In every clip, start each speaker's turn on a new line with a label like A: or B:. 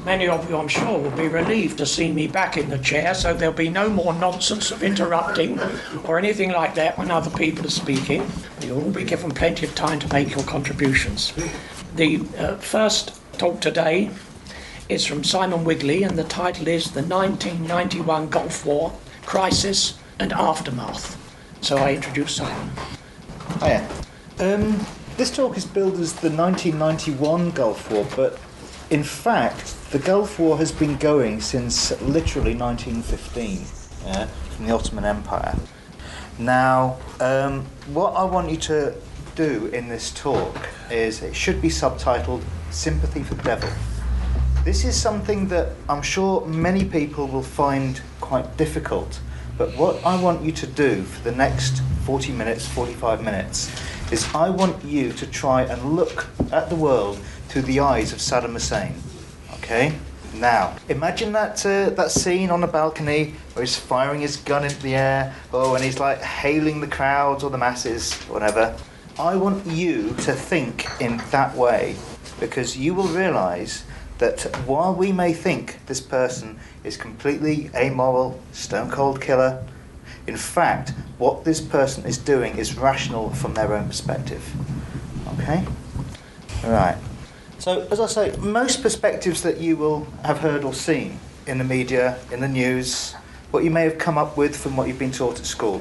A: Many of you, I'm sure, will be relieved to see me back in the chair, so there'll be no more nonsense of interrupting or anything like that when other people are speaking. You'll all be given plenty of time to make your contributions. The first talk today is from Simon Wigley, and the title is The 1991 Gulf War, Crisis and Aftermath. So I introduce Simon.
B: Hiya. This talk is billed as the 1991 Gulf War, but in fact, the Gulf War has been going since literally 1915, from the Ottoman Empire. Now, what I want you to do in this talk is, it should be subtitled Sympathy for the Devil. This is something that I'm sure many people will find quite difficult, but what I want you to do for the next 40 minutes, 45 minutes, is I want you to try and look at the world through the eyes of Saddam Hussein. Okay? Now, imagine that scene on the balcony where he's firing his gun into the air, and he's like hailing the crowds or the masses, whatever. I want you to think in that way, because you will realise that while we may think this person is completely amoral, stone-cold killer, in fact, what this person is doing is rational from their own perspective. Okay? All right. So, as I say, most perspectives that you will have heard or seen in the media, in the news, what you may have come up with from what you've been taught at school,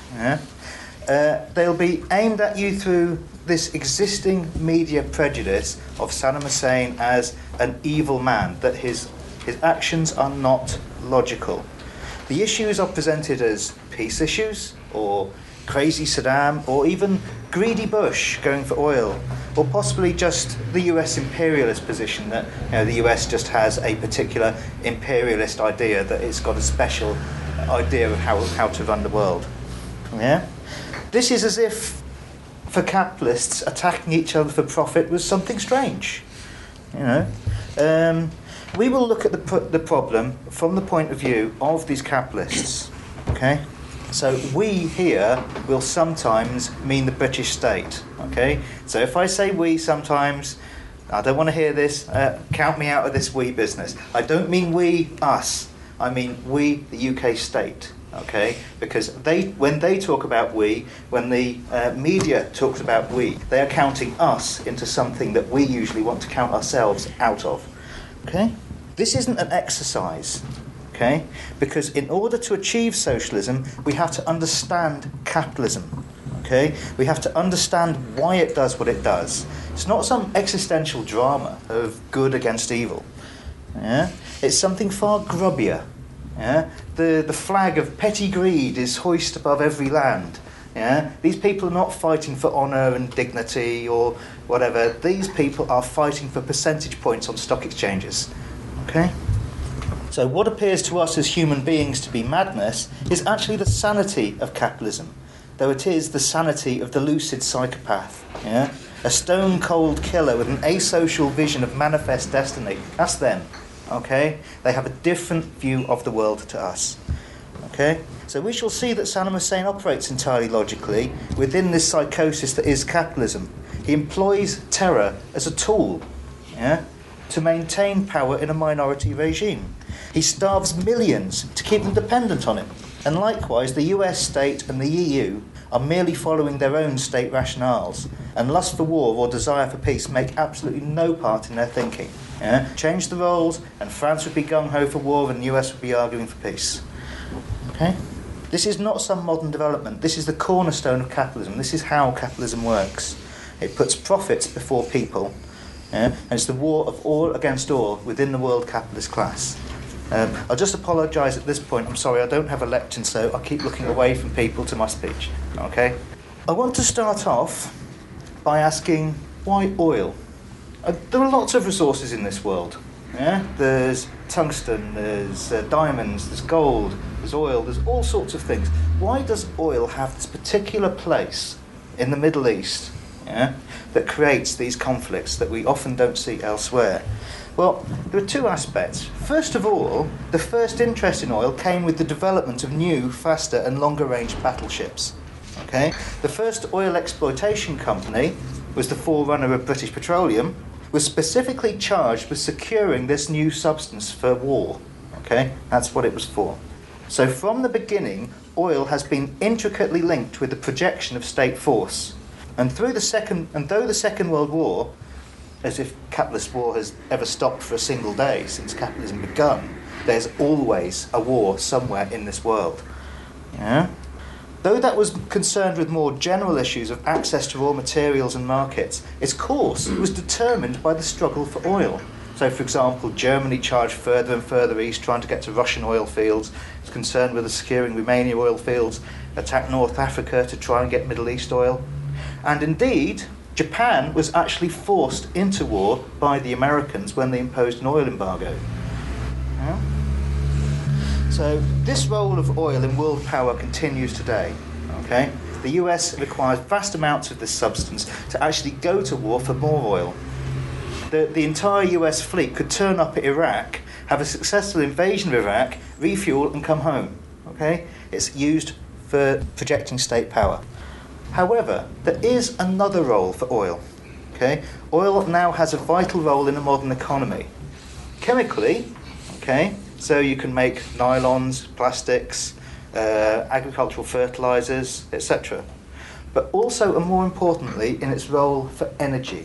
B: they'll be aimed at you through this existing media prejudice of Saddam Hussein as an evil man, that his actions are not logical. The issues are presented as peace issues, or crazy Saddam, or even greedy Bush going for oil, or possibly just the US imperialist position that the US just has a particular imperialist idea, that it's got a special idea of how to run the world. Yeah? This is as if, for capitalists, attacking each other for profit was something strange. We will look at the problem from the point of view of these capitalists. Okay? So we here will sometimes mean the British state. Okay? So if I say we sometimes, I don't want to hear this, count me out of this we business. I don't mean we, us. I mean we, the UK state. Okay, because when they talk about we, when the media talks about we, they are counting us into something that we usually want to count ourselves out of. Okay, this isn't an exercise. Okay, because in order to achieve socialism, we have to understand capitalism. Okay, we have to understand why it does what it does. It's not some existential drama of good against evil. Yeah, it's something far grubbier. Yeah? The flag of petty greed is hoisted above every land. Yeah? These people are not fighting for honour and dignity or whatever. These people are fighting for percentage points on stock exchanges. Okay? So what appears to us as human beings to be madness is actually the sanity of capitalism, though it is the sanity of the lucid psychopath. Yeah? A stone-cold killer with an asocial vision of manifest destiny. That's them. Okay? They have a different view of the world to us. Okay? So we shall see that Saddam Hussein operates entirely logically within this psychosis that is capitalism. He employs terror as a tool, to maintain power in a minority regime. He starves millions to keep them dependent on him. And likewise, the US state and the EU are merely following their own state rationales, and lust for war or desire for peace make absolutely no part in their thinking. Change the roles, and France would be gung-ho for war and the US would be arguing for peace. Okay? This is not some modern development. This is the cornerstone of capitalism. This is how capitalism works. It puts profits before people, and it's the war of all against all within the world capitalist class. I'll just apologise at this point. I'm sorry, I don't have a lectern, so I'll keep looking away from people to my speech. Okay? I want to start off by asking, why oil? There are lots of resources in this world. Yeah? There's tungsten, there's diamonds, there's gold, there's oil, there's all sorts of things. Why does oil have this particular place in the Middle East that creates these conflicts that we often don't see elsewhere? Well, there are two aspects. First of all, the first interest in oil came with the development of new, faster and longer-range battleships. Okay? The first oil exploitation company was the forerunner of British Petroleum, was specifically charged with securing this new substance for war. Okay, that's what it was for. So from the beginning, oil has been intricately linked with the projection of state force. And though the Second World War, as if capitalist war has ever stopped for a single day since capitalism begun, there's always a war somewhere in this world. Yeah? Though that was concerned with more general issues of access to raw materials and markets, its course was determined by the struggle for oil. So, for example, Germany charged further and further east, trying to get to Russian oil fields. It was concerned with securing Romania oil fields, attacked North Africa to try and get Middle East oil. And indeed, Japan was actually forced into war by the Americans when they imposed an oil embargo. Yeah? So this role of oil in world power continues today. Okay? The US requires vast amounts of this substance to actually go to war for more oil. The entire US fleet could turn up at Iraq, have a successful invasion of Iraq, refuel and come home. Okay? It's used for projecting state power. However, there is another role for oil. Okay? Oil now has a vital role in a modern economy. Chemically, okay, so you can make nylons, plastics, agricultural fertilizers, etc. But also, and more importantly, in its role for energy.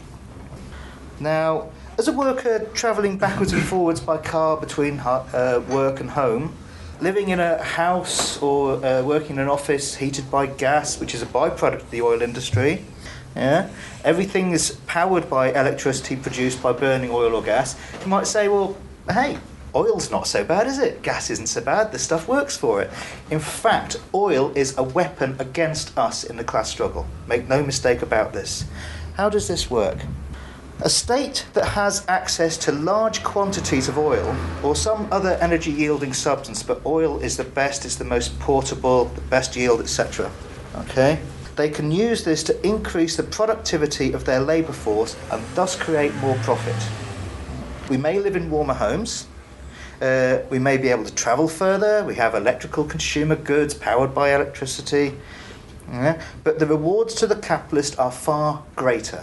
B: Now, as a worker travelling backwards and forwards by car between work and home, living in a house or working in an office heated by gas, which is a byproduct of the oil industry, yeah, everything is powered by electricity produced by burning oil or gas, you might say, well, hey, oil's not so bad, is it? Gas isn't so bad, the stuff works for it. In fact, oil is a weapon against us in the class struggle. Make no mistake about this. How does this work? A state that has access to large quantities of oil or some other energy-yielding substance, but oil is the best, it's the most portable, the best yield, etc. Okay? They can use this to increase the productivity of their labour force and thus create more profit. We may live in warmer homes. We may be able to travel further. We have electrical consumer goods powered by electricity. Yeah? But the rewards to the capitalist are far greater.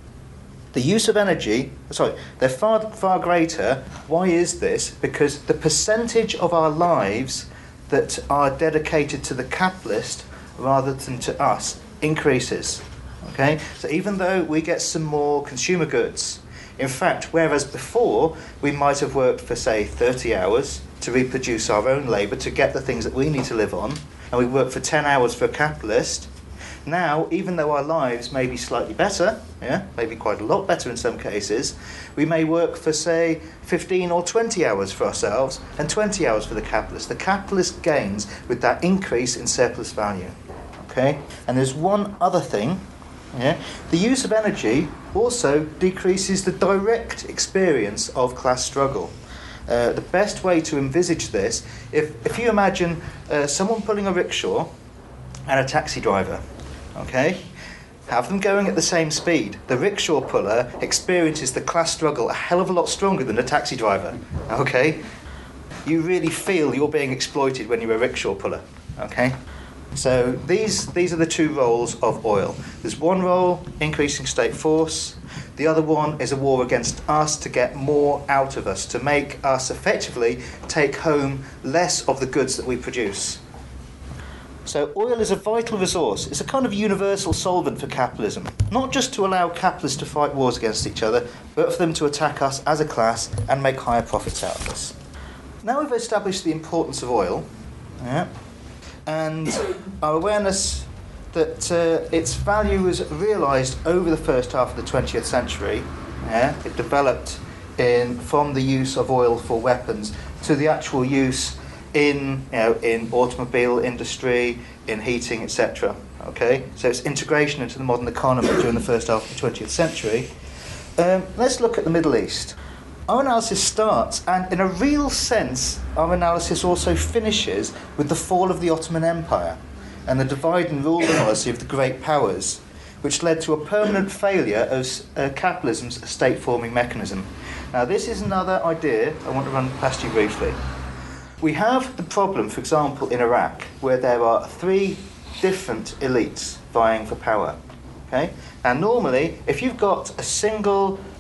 B: The use of energy, they're far greater. Why is this? Because the percentage of our lives that are dedicated to the capitalist rather than to us increases. Okay? So even though we get some more consumer goods, in fact, whereas before we might have worked for, say, 30 hours to reproduce our own labour to get the things that we need to live on, and we work for 10 hours for a capitalist, now, even though our lives may be slightly better, yeah, maybe quite a lot better in some cases, we may work for, say, 15 or 20 hours for ourselves and 20 hours for the capitalist. The capitalist gains with that increase in surplus value. Okay? And there's one other thing. Yeah? The use of energy also decreases the direct experience of class struggle. The best way to envisage this, if you imagine someone pulling a rickshaw and a taxi driver, okay? Have them going at the same speed. The rickshaw puller experiences the class struggle a hell of a lot stronger than the taxi driver, okay? You really feel you're being exploited when you're a rickshaw puller, okay? So these are the two roles of oil. There's one role, increasing state force. The other one is a war against us to get more out of us, to make us effectively take home less of the goods that we produce. So oil is a vital resource. It's a kind of universal solvent for capitalism, not just to allow capitalists to fight wars against each other, but for them to attack us as a class and make higher profits out of us. Now we've established the importance of oil, yeah, and our awareness that its value was realised over the first half of the 20th century. Yeah, it developed from the use of oil for weapons to the actual use in automobile industry, in heating, etc. Okay, so it's integration into the modern economy during the first half of the 20th century. Let's look at the Middle East. Our analysis starts, and in a real sense, our analysis also finishes with the fall of the Ottoman Empire and the divide and rule policy of the great powers, which led to a permanent failure of capitalism's state-forming mechanism. Now, this is another idea I want to run past you briefly. We have the problem, for example, in Iraq, where there are three different elites vying for power. Okay? And normally, if you've got a single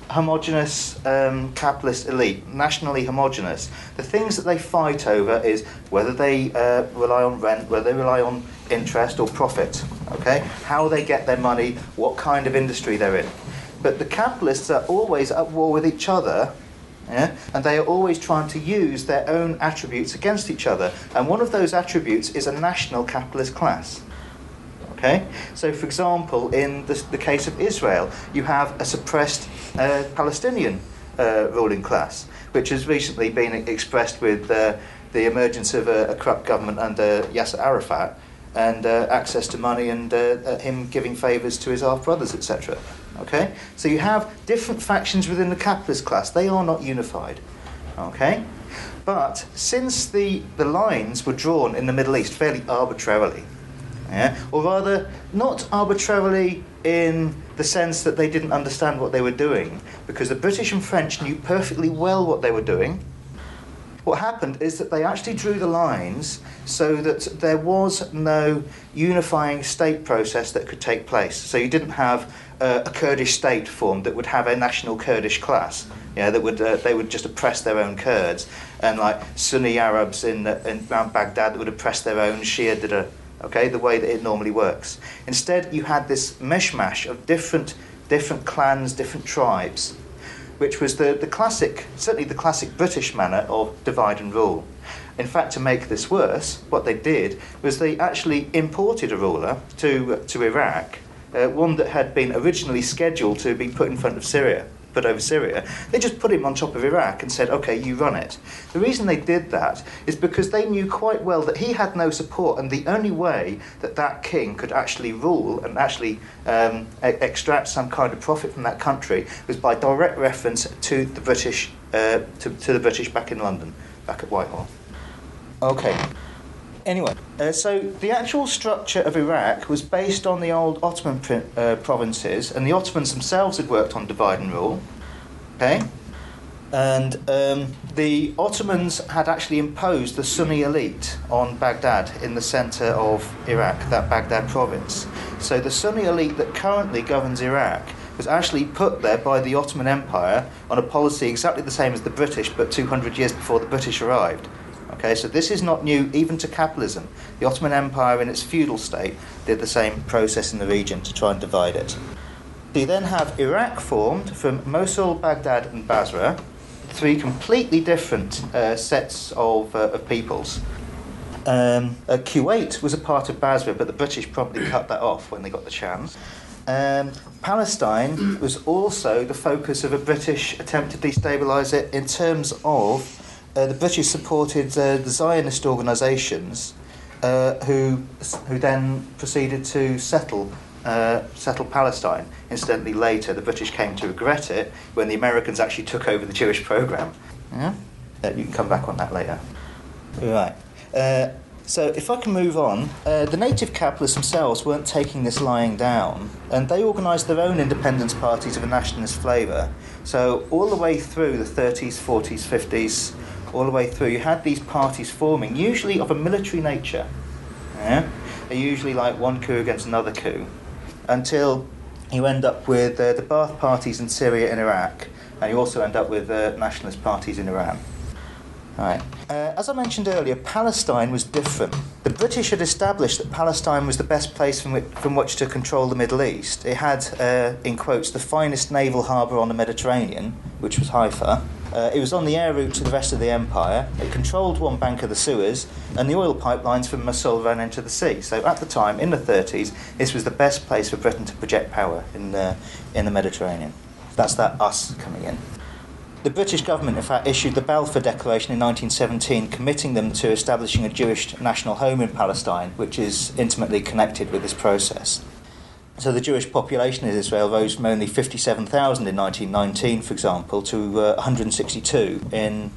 B: homogenous capitalist elite, nationally homogenous. The things that they fight over is whether they rely on rent, whether they rely on interest or profit, okay? How they get their money, what kind of industry they're in. But the capitalists are always at war with each other, yeah? And they are always trying to use their own attributes against each other. And one of those attributes is a national capitalist class. Okay? So, for example, in the case of Israel, you have a suppressed Palestinian ruling class, which has recently been expressed with the emergence of a corrupt government under Yasser Arafat, and access to money, and him giving favours to his half-brothers, etc. Okay? So you have different factions within the capitalist class. They are not unified. Okay? But since the lines were drawn in the Middle East fairly arbitrarily, yeah? Or rather, not arbitrarily in the sense that they didn't understand what they were doing, because the British and French knew perfectly well what they were doing. What happened is that they actually drew the lines so that there was no unifying state process that could take place. So you didn't have a Kurdish state formed that would have a national Kurdish class. Yeah, that would they would just oppress their own Kurds, and like Sunni Arabs in around Baghdad that would oppress their own Shia. Okay, the way that it normally works. Instead, you had this mishmash of different clans, different tribes, which was the classic, certainly the classic British manner of divide and rule. In fact, to make this worse, what they did was they actually imported a ruler to Iraq, one that had been originally scheduled to be put in front of Syria, put over Syria. They just put him on top of Iraq and said, okay, you run it. The reason they did that is because they knew quite well that he had no support, and the only way that that king could actually rule and actually extract some kind of profit from that country was by direct reference to the British, to the British back in London, back at Whitehall. Okay. Anyway, so the actual structure of Iraq was based on the old Ottoman provinces, and the Ottomans themselves had worked on divide and rule. Okay? And the Ottomans had actually imposed the Sunni elite on Baghdad in the centre of Iraq, that Baghdad province. So the Sunni elite that currently governs Iraq was actually put there by the Ottoman Empire on a policy exactly the same as the British, but 200 years before the British arrived. Okay, so this is not new even to capitalism. The Ottoman Empire in its feudal state did the same process in the region to try and divide it. So you then have Iraq formed from Mosul, Baghdad and Basra, three completely different sets of peoples. Kuwait was a part of Basra, but the British promptly cut that off when they got the chance. Palestine was also the focus of a British attempt to destabilise it in terms of the British supported the Zionist organisations who then proceeded to settle Palestine. Incidentally, later the British came to regret it when the Americans actually took over the Jewish programme. Yeah? You can come back on that later. Right. So if I can move on, the native capitalists themselves weren't taking this lying down, and they organised their own independence parties of a nationalist flavour. So all the way through the 30s, 40s, 50s, all the way through, you had these parties forming, usually of a military nature. Yeah? They're usually like one coup against another coup, until you end up with the Ba'ath parties in Syria and Iraq, and you also end up with nationalist parties in Iran. Right. As I mentioned earlier, Palestine was different. The British had established that Palestine was the best place from which to control the Middle East. It had, in quotes, the finest naval harbour on the Mediterranean, which was Haifa. It was on the air route to the rest of the empire. It controlled one bank of the Suez, and the oil pipelines from Mosul ran into the sea. So at the time, in the 30s, this was the best place for Britain to project power in the Mediterranean. That's that us coming in. The British government, in fact, issued the Balfour Declaration in 1917, committing them to establishing a Jewish national home in Palestine, which is intimately connected with this process. So the Jewish population in Israel rose from only 57,000 in 1919, for example, to 162,000 in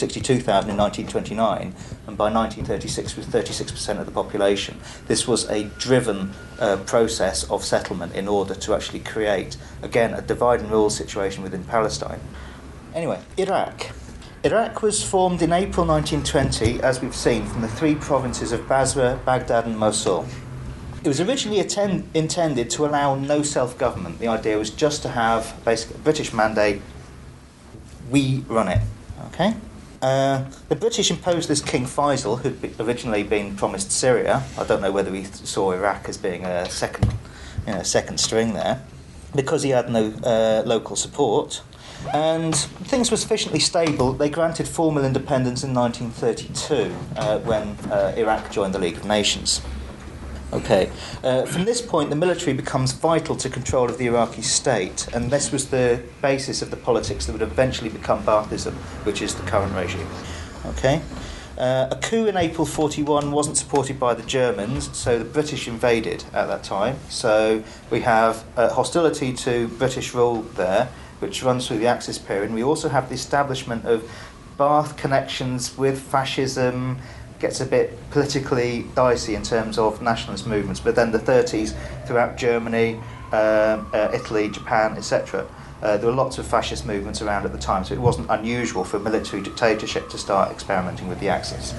B: 1929, and by 1936 was 36% of the population. This was a driven process of settlement in order to actually create, again, a divide and rule situation within Palestine. Anyway, Iraq. Iraq was formed in April 1920, as we've seen, from the three provinces of Basra, Baghdad and Mosul. It was originally intended to allow no self-government. The idea was just to have basically a British mandate. We run it. Okay. The British imposed this King Faisal, who'd originally been promised Syria. I don't know whether he saw Iraq as being a second string there, because he had no local support. And things were sufficiently stable. They granted formal independence in 1932 when Iraq joined the League of Nations. Okay. From this point, the military becomes vital to control of the Iraqi state, and this was the basis of the politics that would eventually become Baathism, which is the current regime. Okay. A coup in April 1941 wasn't supported by the Germans, so the British invaded at that time. So we have hostility to British rule there, which runs through the Axis period. And we also have the establishment of Baath connections with fascism. Gets a bit politically dicey in terms of nationalist movements, but then the 30s throughout Germany, Italy, Japan, etc. There were lots of fascist movements around at the time, so it wasn't unusual for a military dictatorship to start experimenting with the Axis.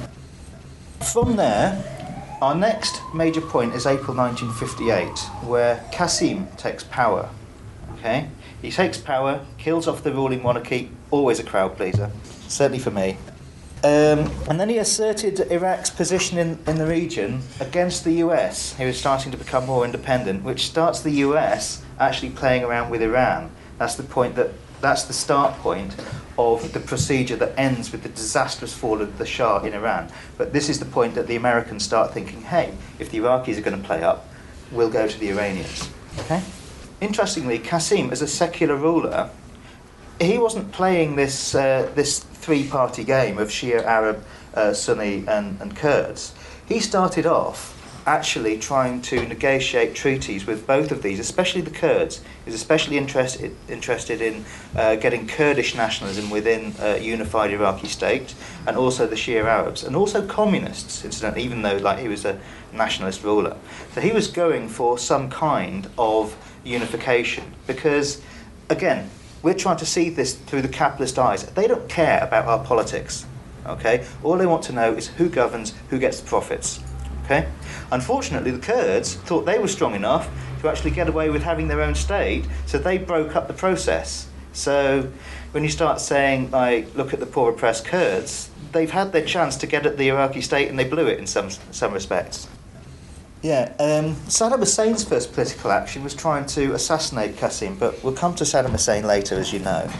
B: From there, our next major point is April 1958, where Qasim takes power. Okay, he takes power, kills off the ruling monarchy, always a crowd pleaser, certainly for me. And then he asserted Iraq's position in the region against the US, who was starting to become more independent, which starts the US actually playing around with Iran. That's the start point of the procedure that ends with the disastrous fall of the Shah in Iran. But this is the point that the Americans start thinking, hey, if the Iraqis are going to play up, we'll go to the Iranians. Okay? Interestingly, Qasim, as a secular ruler, he wasn't playing this three-party game of Shia, Arab, Sunni and Kurds. He started off actually trying to negotiate treaties with both of these, especially the Kurds. He was especially interested in getting Kurdish nationalism within a unified Iraqi state, and also the Shia Arabs, and also communists, incidentally, even though he was a nationalist ruler. So he was going for some kind of unification, because, again, we're trying to see this through the capitalist eyes. They don't care about our politics, okay? All they want to know is who governs, who gets the profits, okay? Unfortunately, the Kurds thought they were strong enough to actually get away with having their own state, so they broke up the process. So when you start saying, look at the poor oppressed Kurds, they've had their chance to get at the Iraqi state and they blew it in some respects. Yeah, Saddam Hussein's first political action was trying to assassinate Qasim, but we'll come to Saddam Hussein later, as you know.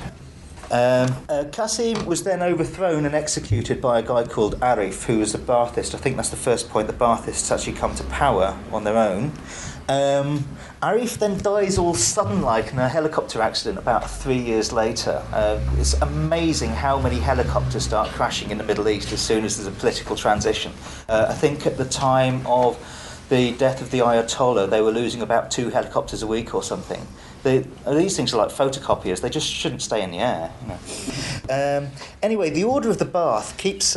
B: Qasim was then overthrown and executed by a guy called Arif, who was a Baathist. I think that's the first point the Baathists actually come to power on their own. Arif then dies all sudden-like in a helicopter accident about 3 years later. It's amazing how many helicopters start crashing in the Middle East as soon as there's a political transition. I think at the time of the death of the Ayatollah, they were losing about 2 helicopters a week or something. These things are like photocopiers; they just shouldn't stay in the air. You know. Anyway, the Order of the Bath keeps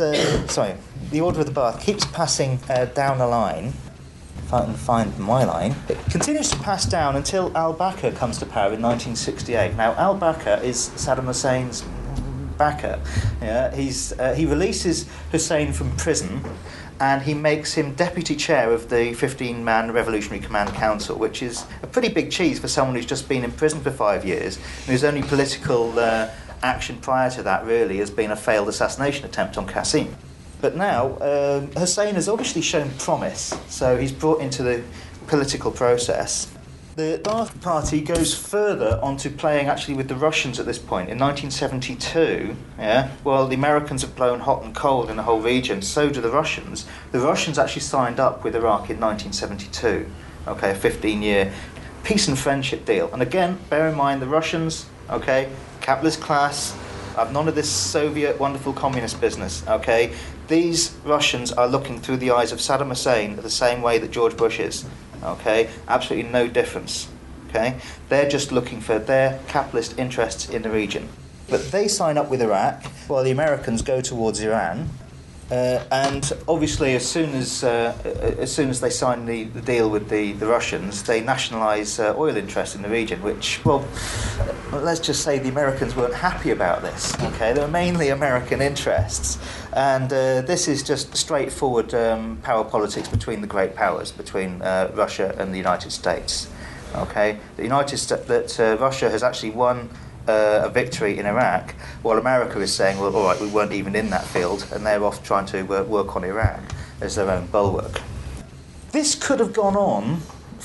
B: passing down the line. If I can find my line, it continues to pass down until al-Bakr comes to power in 1968. Now, al-Bakr is Saddam Hussein's backer. Yeah, he releases Hussein from prison, and he makes him deputy chair of the 15-man Revolutionary Command Council, which is a pretty big cheese for someone who's just been in prison for 5 years, and whose only political action prior to that really has been a failed assassination attempt on Qasim. But now, Hussein has obviously shown promise, so he's brought into the political process. The Baath Party goes further onto playing actually with the Russians at this point. In 1972, while the Americans have blown hot and cold in the whole region, so do the Russians. The Russians actually signed up with Iraq in 1972, a 15-year peace and friendship deal. And again, bear in mind the Russians, capitalist class, have none of this Soviet wonderful communist business, These Russians are looking through the eyes of Saddam Hussein the same way that George Bush is. Absolutely no difference. They're just looking for their capitalist interests in the region. But they sign up with Iraq while the Americans go towards Iran. And obviously, as soon as they signed the deal with the Russians, they nationalised oil interests in the region. Which, well, let's just say the Americans weren't happy about this. Okay, they were mainly American interests, and this is just straightforward power politics between the great powers, between Russia and the United States. Okay, Russia has actually won a victory in Iraq, while America is saying, well, all right, we weren't even in that field, and they're off trying to work on Iraq as their own bulwark. This could have gone on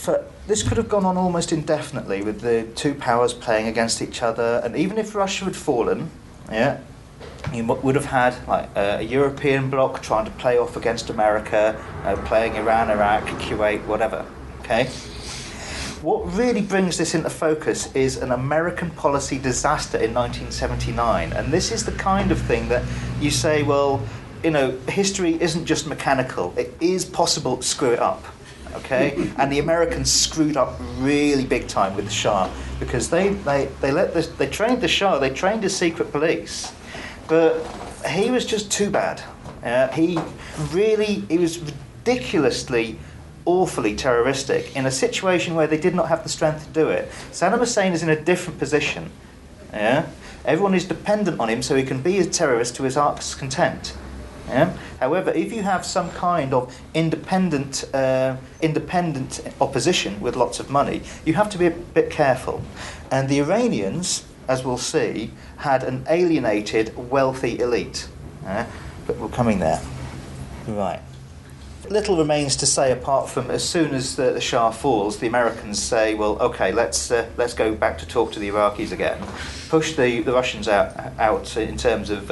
B: almost indefinitely, with the two powers playing against each other. And even if Russia had fallen, you would have had like a European bloc trying to play off against America, playing Iran, Iraq, Kuwait, whatever. Okay. What really brings this into focus is an American policy disaster in 1979. And this is the kind of thing that you say, well, you know, history isn't just mechanical. It is possible to screw it up, okay? And the Americans screwed up really big time with the Shah, because they trained the Shah, they trained his secret police, but he was just too bad. He was ridiculously, awfully terroristic in a situation where they did not have the strength to do it. Saddam Hussein is in a different position. Yeah? Everyone is dependent on him so he can be a terrorist to his heart's content. Yeah? However, if you have some kind of independent opposition with lots of money, you have to be a bit careful. And the Iranians, as we'll see, had an alienated, wealthy elite. But we're coming there. Right. Little remains to say apart from as soon as the Shah falls, the Americans say, well, okay, let's go back to talk to the Iraqis again, push the Russians out in terms of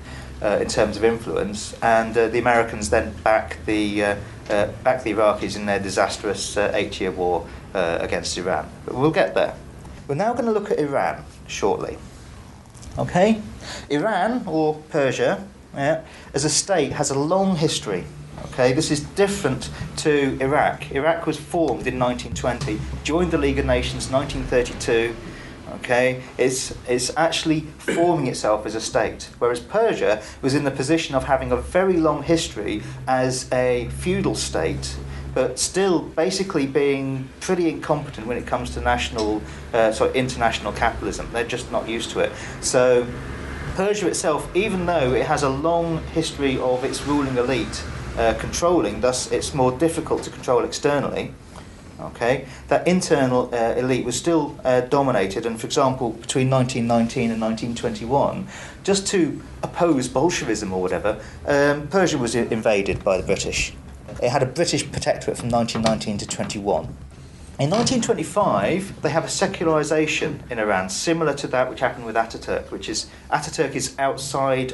B: influence, and the Americans then back the Iraqis in their disastrous 8-year war against Iran. But we'll get there. We're now going to look at Iran shortly. Okay, Iran, or Persia, as a state has a long history. Okay, this is different to Iraq. Iraq was formed in 1920, joined the League of Nations 1932. Okay, it's actually forming itself as a state, whereas Persia was in the position of having a very long history as a feudal state, but still basically being pretty incompetent when it comes to international capitalism. They're just not used to it. So Persia itself, even though it has a long history of its ruling elite controlling, thus it's more difficult to control externally. Okay, that internal elite was still dominated, and for example, between 1919 and 1921, just to oppose Bolshevism or whatever, Persia was invaded by the British. It had a British protectorate from 1919 to 21. In 1925, they have a secularization in Iran, similar to that which happened with Ataturk, which is Ataturk is outside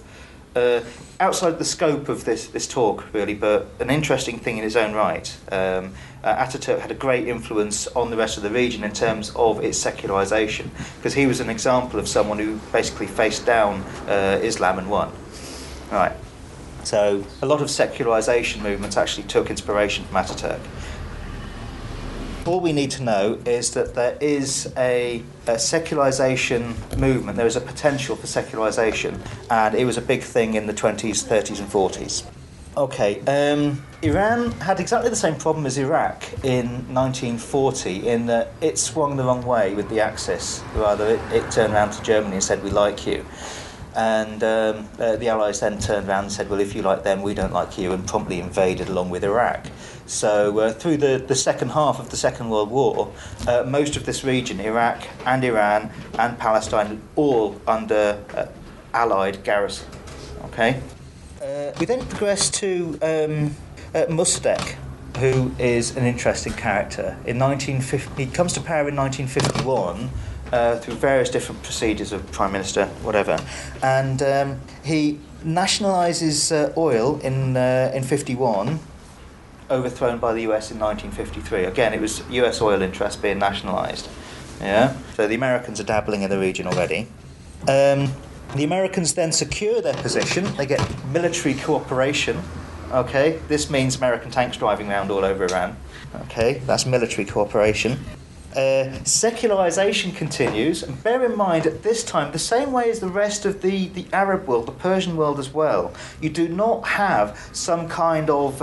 B: the scope of this talk, really, but an interesting thing in his own right. Ataturk had a great influence on the rest of the region in terms of its secularization, because he was an example of someone who basically faced down Islam and won. Right. So a lot of secularization movements actually took inspiration from Ataturk. All we need to know is that there is a secularization movement. There is a potential for secularization, and it was a big thing in the 20s, 30s and 40s. Okay, Iran had exactly the same problem as Iraq in 1940 in that it swung the wrong way with the Axis. Rather, it turned around to Germany and said, we like you. And the Allies then turned around and said, well, if you like them, we don't like you, and promptly invaded along with Iraq. So through the second half of the Second World War, most of this region, Iraq and Iran and Palestine, all under Allied garrison. Okay. We then progress to Mossadegh, who is an interesting character. He comes to power in 1951 through various different procedures of Prime Minister, whatever. And he nationalises oil in 51, overthrown by the US in 1953. Again, it was US oil interests being nationalised. Yeah. So the Americans are dabbling in the region already. The Americans then secure their position. They get military cooperation. Okay, this means American tanks driving around all over Iran. Okay, that's military cooperation. Secularization continues, and bear in mind at this time, the same way as the rest of the Arab world, the Persian world as well, you do not have some kind of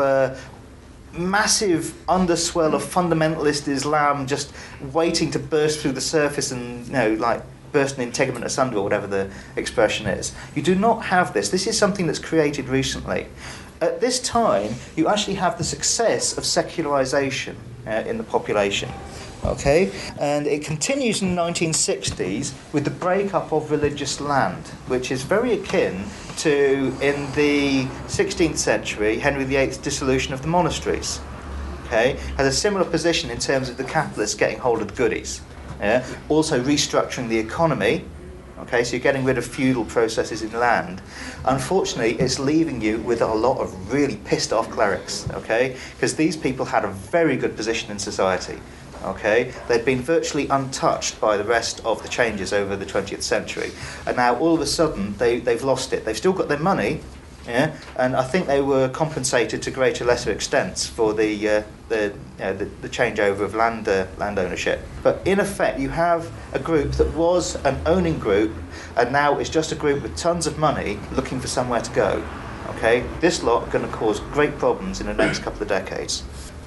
B: massive underswell of fundamentalist Islam just waiting to burst through the surface and, like burst an integument asunder, or whatever the expression is. You do not have this. This is something that's created recently. At this time, you actually have the success of secularization in the population. Okay, and it continues in the 1960s with the breakup of religious land, which is very akin to, in the 16th century, Henry VIII's dissolution of the monasteries. Okay, has a similar position in terms of the capitalists getting hold of the goodies. Yeah? Also restructuring the economy. Okay, so you're getting rid of feudal processes in land. Unfortunately, it's leaving you with a lot of really pissed off clerics. Okay, because these people had a very good position in society. Okay, they'd been virtually untouched by the rest of the changes over the 20th century, and now all of a sudden they've lost it. They've still got their money, yeah, and I think they were compensated to greater or lesser extents for the changeover of land ownership. But in effect, you have a group that was an owning group, and now it's just a group with tons of money looking for somewhere to go. Okay, this lot are going to cause great problems in the next couple of decades.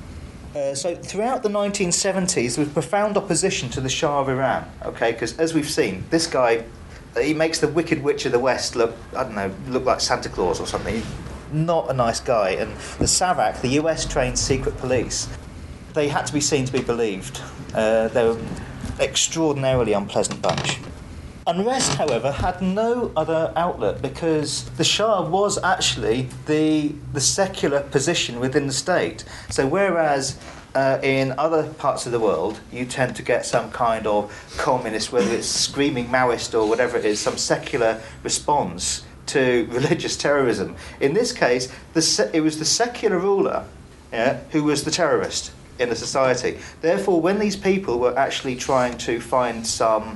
B: So throughout the 1970s, there was profound opposition to the Shah of Iran, okay, because as we've seen, this guy, he makes the Wicked Witch of the West look like Santa Claus or something. Not a nice guy. And the SAVAK, the US-trained secret police, they had to be seen to be believed. They were an extraordinarily unpleasant bunch. Unrest, however, had no other outlet because the Shah was actually the secular position within the state. So whereas in other parts of the world you tend to get some kind of communist, whether it's screaming Maoist or whatever it is, some secular response to religious terrorism. In this case, it was the secular ruler, who was the terrorist in the society. Therefore, when these people were actually trying to find some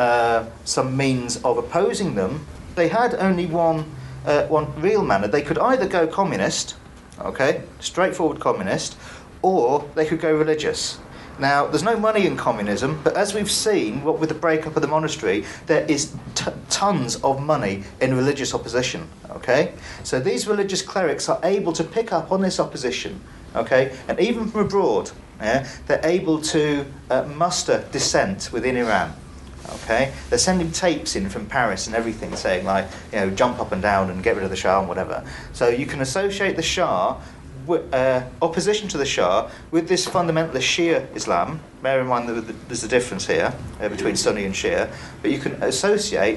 B: means of opposing them, they had only one real manner. They could either go communist, okay, straightforward communist, or they could go religious. Now, there's no money in communism, but as we've seen, what with the breakup of the monastery, there is tons of money in religious opposition, okay? So these religious clerics are able to pick up on this opposition, okay? And even from abroad, they're able to muster dissent within Iran. Okay, they're sending tapes in from Paris and everything, saying like, jump up and down and get rid of the Shah and whatever. So you can associate the Shah, opposition to the Shah, with this fundamentalist Shia Islam. Bear in mind that there's a difference here between Sunni and Shia, but you can associate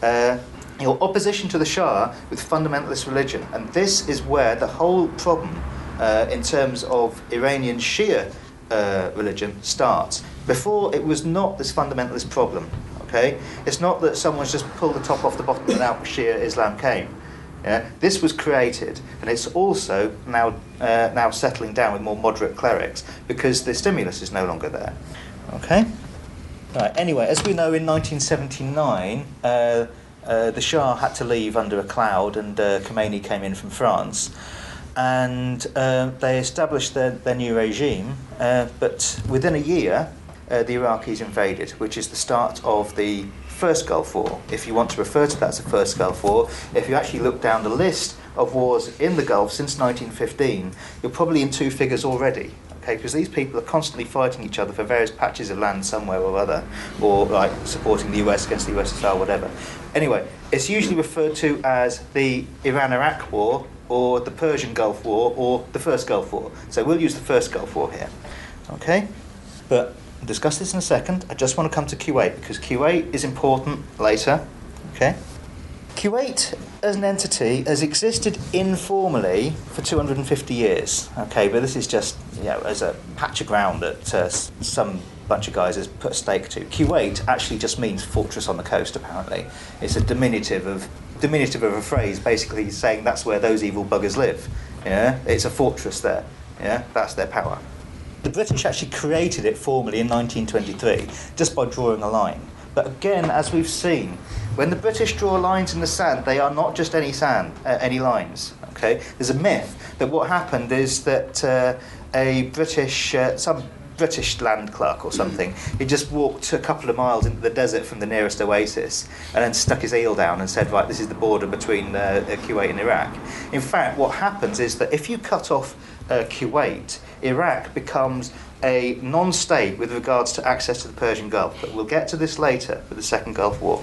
B: your opposition to the Shah with fundamentalist religion, and this is where the whole problem in terms of Iranian Shia religion starts. Before, it was not this fundamentalist problem, okay? It's not that someone's just pulled the top off the bottom and out Shia Islam came. Yeah? This was created, and it's also now settling down with more moderate clerics because the stimulus is no longer there, okay? Right, anyway, as we know, in 1979, the Shah had to leave under a cloud, and Khomeini came in from France. And they established their new regime, but within a year, the Iraqis invaded, which is the start of the First Gulf War, if you want to refer to that as the First Gulf War. If you actually look down the list of wars in the Gulf since 1915, you're probably in two figures already, okay, because these people are constantly fighting each other for various patches of land somewhere or other, or like supporting the US against the USSR, whatever. Anyway, it's usually referred to as the Iran-Iraq War, or the Persian Gulf War, or the First Gulf War. So we'll use the First Gulf War here. Okay? But we'll discuss this in a second. I just want to come to Kuwait, because Kuwait is important later. Okay? Kuwait, as an entity, has existed informally for 250 years. Okay, but this is just, as a patch of ground that some bunch of guys has put a stake to. Kuwait actually just means fortress on the coast, apparently. It's a diminutive of a phrase, basically saying that's where those evil buggers live. Yeah, it's a fortress there. Yeah, that's their power. The British actually created it formally in 1923, just by drawing a line. But again, as we've seen, when the British draw lines in the sand, they are not just any lines. Okay, there's a myth that what happened is that some British land clerk or something. He just walked a couple of miles into the desert from the nearest oasis and then stuck his heel down and said, right, this is the border between Kuwait and Iraq. In fact, what happens is that if you cut off Kuwait, Iraq becomes a non-state with regards to access to the Persian Gulf. But we'll get to this later with the Second Gulf War.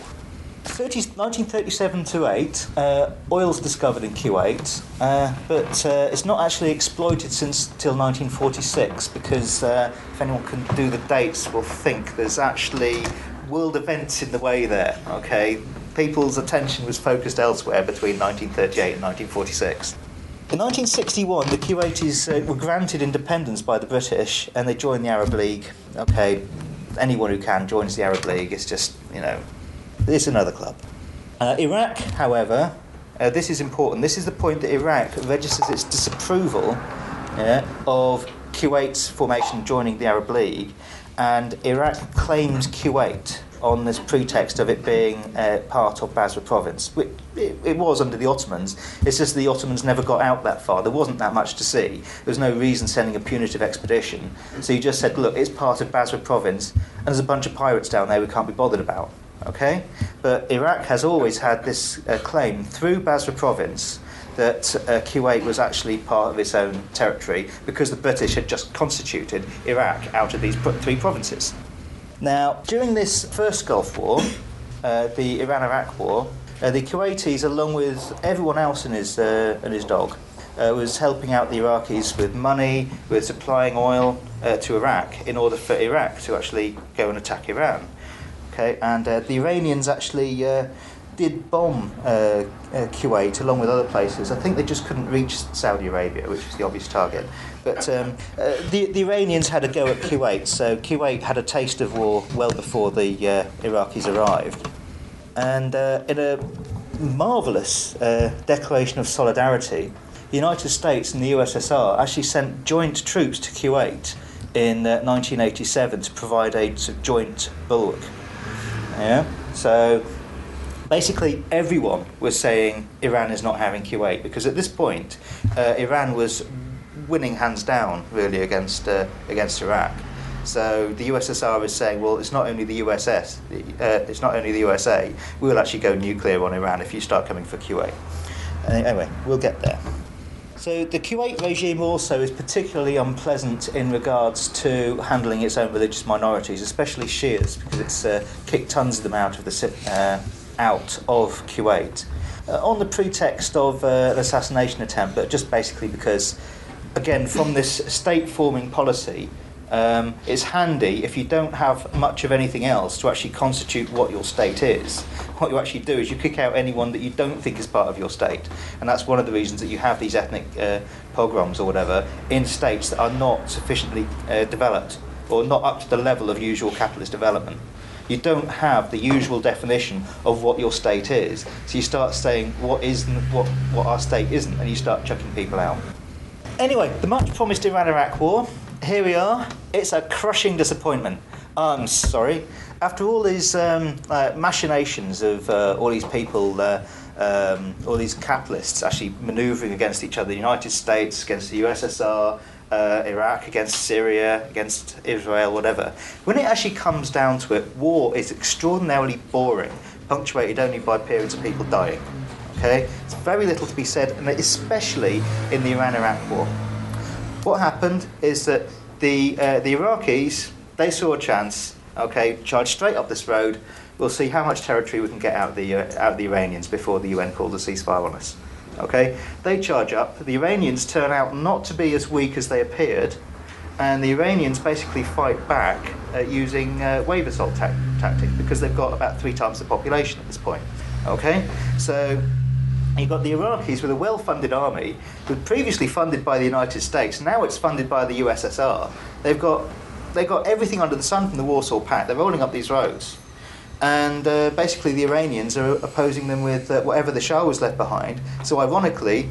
B: 1937 to 8, oil's discovered in Kuwait, but it's not actually exploited till 1946 because if anyone can do the dates, will think there's actually world events in the way there. Okay, people's attention was focused elsewhere between 1938 and 1946. In 1961, the Kuwaitis were granted independence by the British, and they joined the Arab League. Okay, anyone who can joins the Arab League. It's just, it's another club. Iraq, however, this is important. This is the point that Iraq registers its disapproval of Kuwait's formation joining the Arab League, and Iraq claims Kuwait on this pretext of it being part of Basra province. It was under the Ottomans. It's just the Ottomans never got out that far. There wasn't that much to see. There was no reason sending a punitive expedition. So you just said, look, it's part of Basra province, and there's a bunch of pirates down there we can't be bothered about. Okay? But Iraq has always had this claim through Basra province that Kuwait was actually part of its own territory because the British had just constituted Iraq out of these three provinces. Now, during this first Gulf War, the Iran-Iraq War, the Kuwaitis, along with everyone else and his dog, was helping out the Iraqis with money, with supplying oil to Iraq in order for Iraq to actually go and attack Iran. Okay, and the Iranians actually did bomb Kuwait along with other places. I think they just couldn't reach Saudi Arabia, which was the obvious target. But the Iranians had a go at Kuwait, so Kuwait had a taste of war well before the Iraqis arrived. And in a marvellous declaration of solidarity, the United States and the USSR actually sent joint troops to Kuwait in 1987 to provide a sort of joint bulwark. Yeah, so basically everyone was saying Iran is not having Kuwait because at this point Iran was winning hands down really against Iraq. So the USSR is saying, well, it's not only the USS, it's not only the USA. We will actually go nuclear on Iran if you start coming for Kuwait. Anyway, we'll get there. So the Kuwait regime also is particularly unpleasant in regards to handling its own religious minorities, especially Shias, because it's kicked tons of them out of Kuwait on the pretext of an assassination attempt, but just basically because, again, from this state-forming policy, it's handy if you don't have much of anything else to actually constitute what your state is. What you actually do is you kick out anyone that you don't think is part of your state, and that's one of the reasons that you have these ethnic pogroms or whatever in states that are not sufficiently developed or not up to the level of usual capitalist development. You don't have the usual definition of what your state is, so you start saying what our state isn't, and you start chucking people out. Anyway, the much promised Iran-Iraq War. Here we are. It's a crushing disappointment. I'm sorry. After all these machinations of all these people, all these capitalists actually manoeuvring against each other, the United States against the USSR, Iraq against Syria, against Israel, whatever. When it actually comes down to it, war is extraordinarily boring, punctuated only by periods of people dying. Okay? It's very little to be said, and especially in the Iran-Iraq War. What happened is that the Iraqis, they saw a chance, okay, charge straight up this road, we'll see how much territory we can get out of the Iranians before the UN called a ceasefire on us. Okay, they charge up, the Iranians turn out not to be as weak as they appeared, and the Iranians basically fight back using wave assault tactics because they've got about 3 times the population at this point. Okay, so you've got the Iraqis with a well-funded army, who were previously funded by the United States. Now it's funded by the USSR. They've got everything under the sun from the Warsaw Pact. They're rolling up these roads, and basically the Iranians are opposing them with whatever the Shah was left behind. So ironically,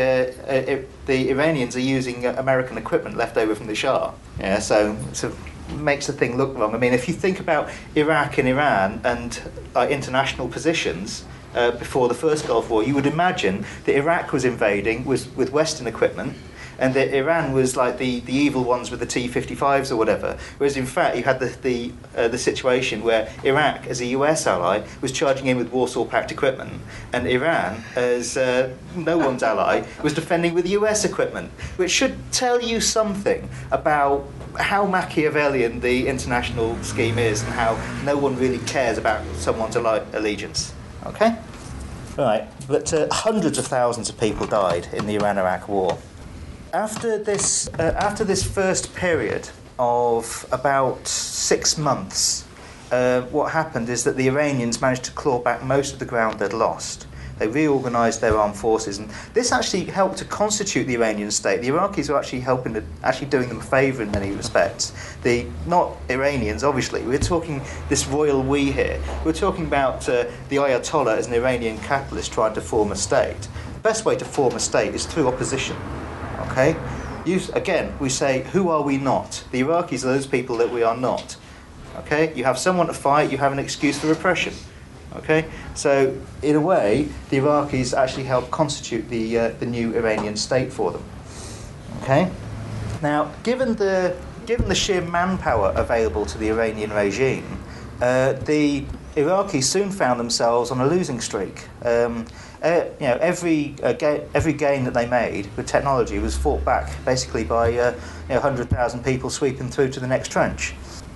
B: the Iranians are using American equipment left over from the Shah. Yeah, so makes the thing look wrong. I mean, if you think about Iraq and Iran and international positions. Before the first Gulf War, you would imagine that Iraq was invading with Western equipment, and that Iran was like the evil ones with the T-55s or whatever. Whereas in fact, you had the situation where Iraq, as a US ally, was charging in with Warsaw Pact equipment, and Iran, as no one's ally, was defending with US equipment, which should tell you something about how Machiavellian the international scheme is and how no one really cares about someone's allegiance. Okay? Right, but hundreds of thousands of people died in the Iran-Iraq War. After this first period of about 6 months, what happened is that the Iranians managed to claw back most of the ground they'd lost. They reorganised their armed forces, and this actually helped to constitute the Iranian state. The Iraqis were actually doing them a favour in many respects. Not Iranians, obviously. We're talking this royal we here. We're talking about the Ayatollah as an Iranian capitalist trying to form a state. The best way to form a state is through opposition. Okay? Again, we say, who are we not? The Iraqis are those people that we are not. Okay? You have someone to fight, you have an excuse for repression. Okay, so in a way, the Iraqis actually helped constitute the new Iranian state for them. Okay, now given the sheer manpower available to the Iranian regime, the Iraqis soon found themselves on a losing streak. Every gain that they made with technology was fought back basically by 100,000 people sweeping through to the next trench.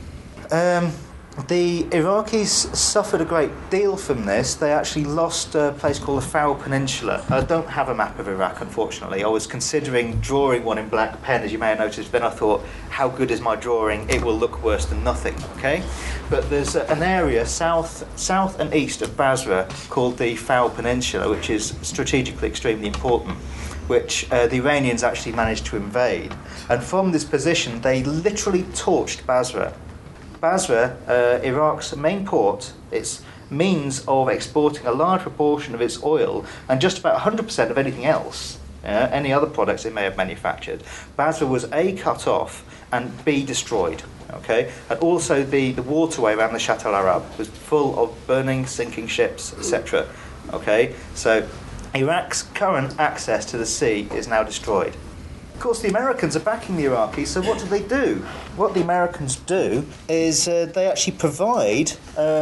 B: The Iraqis suffered a great deal from this. They actually lost a place called the Fao Peninsula. I don't have a map of Iraq, unfortunately. I was considering drawing one in black pen, as you may have noticed. Then I thought, how good is my drawing? It will look worse than nothing, okay? But there's an area south and east of Basra called the Fao Peninsula, which is strategically extremely important, which the Iranians actually managed to invade. And from this position, they literally torched Basra. Basra, Iraq's main port, its means of exporting a large proportion of its oil and just about 100% of anything else, any other products it may have manufactured. Basra was A, cut off, and B, destroyed. Okay, and also the waterway around the Shatt al-Arab was full of burning, sinking ships, etc. Okay, so Iraq's current access to the sea is now destroyed. Of course, the Americans are backing the Iraqis, so what do? What the Americans do is they actually provide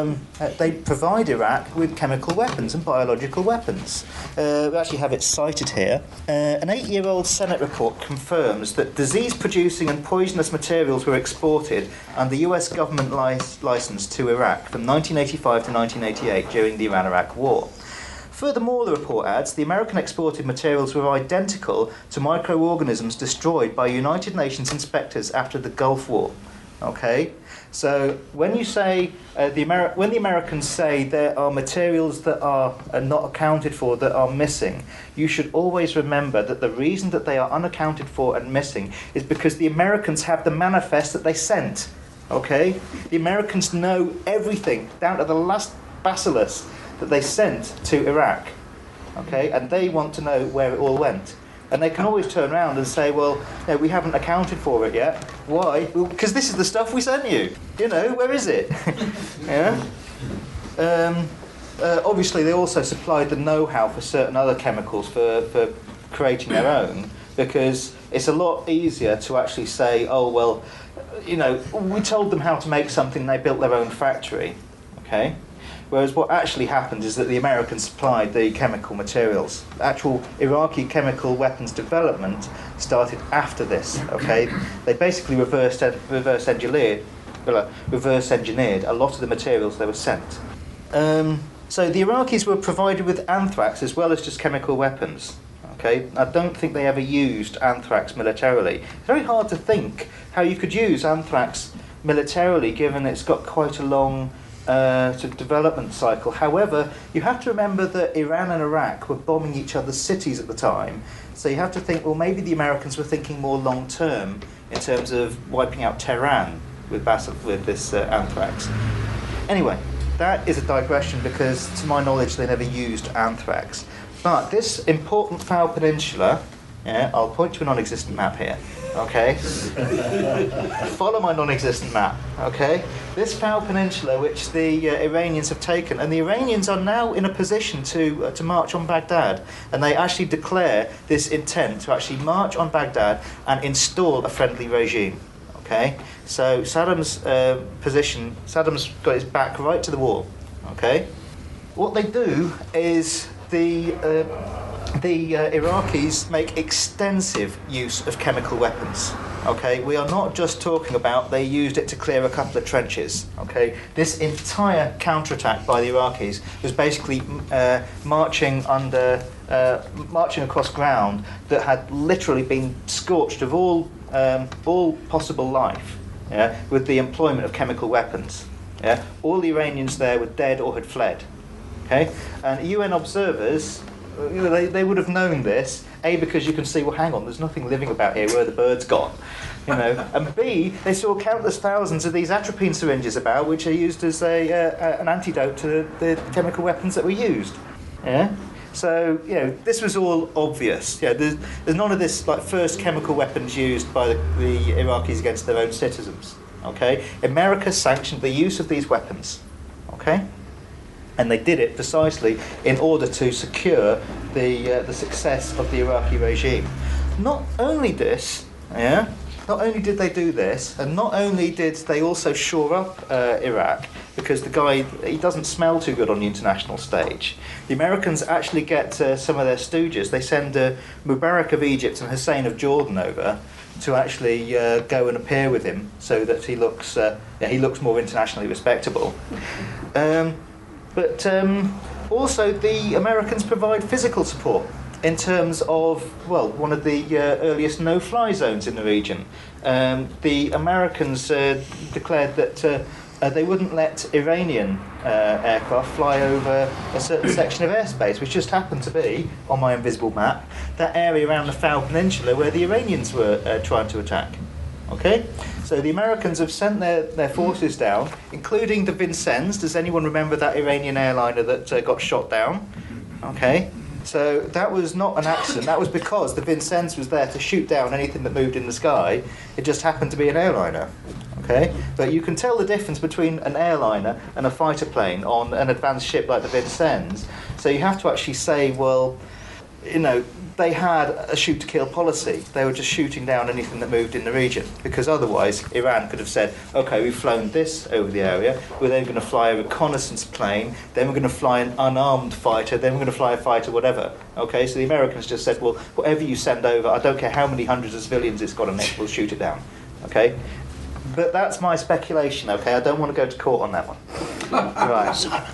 B: Iraq with chemical weapons and biological weapons. We actually have it cited here. An 8-year-old Senate report confirms that disease-producing and poisonous materials were exported under US government license to Iraq from 1985 to 1988 during the Iran-Iraq War. Furthermore, the report adds, the American exported materials were identical to microorganisms destroyed by United Nations inspectors after the Gulf War. Okay, so when you say when the Americans say there are materials that are not accounted for, that are missing, you should always remember that the reason that they are unaccounted for and missing is because the Americans have the manifest that they sent. Okay, the Americans know everything down to the last bacillus that they sent to Iraq, okay, and they want to know where it all went. And they can always turn around and say, well, no, we haven't accounted for it yet. Why? Well, because this is the stuff we sent you. You know, where is it? Yeah. Obviously, they also supplied the know-how for certain other chemicals for creating their own, because it's a lot easier to actually say, oh, well, you know, we told them how to make something, they built their own factory, okay? Whereas what actually happened is that the Americans supplied the chemical materials. Actual Iraqi chemical weapons development started after this. Okay, they basically reverse engineered a lot of the materials they were sent. So the Iraqis were provided with anthrax as well as just chemical weapons. Okay, I don't think they ever used anthrax militarily. It's very hard to think how you could use anthrax militarily, given it's got quite a long sort of development cycle. However, you have to remember that Iran and Iraq were bombing each other's cities at the time, so you have to think, well, maybe the Americans were thinking more long term in terms of wiping out Tehran with this anthrax. Anyway, that is a digression because, to my knowledge, they never used anthrax. But this important Fao Peninsula, Yeah, I'll point to a non-existent map here. Okay. Follow my non-existent map. Okay. This Fao Peninsula, which the Iranians have taken, and the Iranians are now in a position to march on Baghdad, and they actually declare this intent to actually march on Baghdad and install a friendly regime. Okay. So Saddam's position, Saddam's got his back right to the wall. Okay. What they do is the Iraqis make extensive use of chemical weapons. Okay, we are not just talking about they used it to clear a couple of trenches. Okay, this entire counterattack by the Iraqis was basically marching across ground that had literally been scorched of all possible life. Yeah, with the employment of chemical weapons. Yeah, all the Iranians there were dead or had fled. Okay, and UN observers, they would have known this, A, because you can see, well, hang on, there's nothing living about here, where are the birds gone? And B, they saw countless thousands of these atropine syringes about, which are used as an antidote to the chemical weapons that were used. Yeah? So, this was all obvious. There's none of this, like, first chemical weapons used by the Iraqis against their own citizens. Okay? America sanctioned the use of these weapons. Okay? And they did it precisely in order to secure the success of the Iraqi regime. Not only this, not only did they do this, and not only did they also shore up Iraq, because the guy, he doesn't smell too good on the international stage. The Americans actually get some of their stooges. They send Mubarak of Egypt and Hussein of Jordan over to actually go and appear with him, so that he looks more internationally respectable. But also the Americans provide physical support in terms of, one of the earliest no-fly zones in the region. The Americans declared that they wouldn't let Iranian aircraft fly over a certain section of airspace, which just happened to be, on my invisible map, that area around the Fao Peninsula where the Iranians were trying to attack. Okay, so the Americans have sent their forces down, including the Vincennes. Does anyone remember that Iranian airliner that got shot down? Okay, so that was not an accident. That was because the Vincennes was there to shoot down anything that moved in the sky. It just happened to be an airliner. Okay, but you can tell the difference between an airliner and a fighter plane on an advanced ship like the Vincennes. So you have to actually say, they had a shoot-to-kill policy. They were just shooting down anything that moved in the region, because otherwise Iran could have said, okay, we've flown this over the area, we're then going to fly a reconnaissance plane, then we're going to fly an unarmed fighter, then we're going to fly a fighter, whatever. Okay, so the Americans just said, well, whatever you send over, I don't care how many hundreds of civilians it's got on it, we'll shoot it down. Okay? But that's my speculation, okay? I don't want to go to court on that one. Right.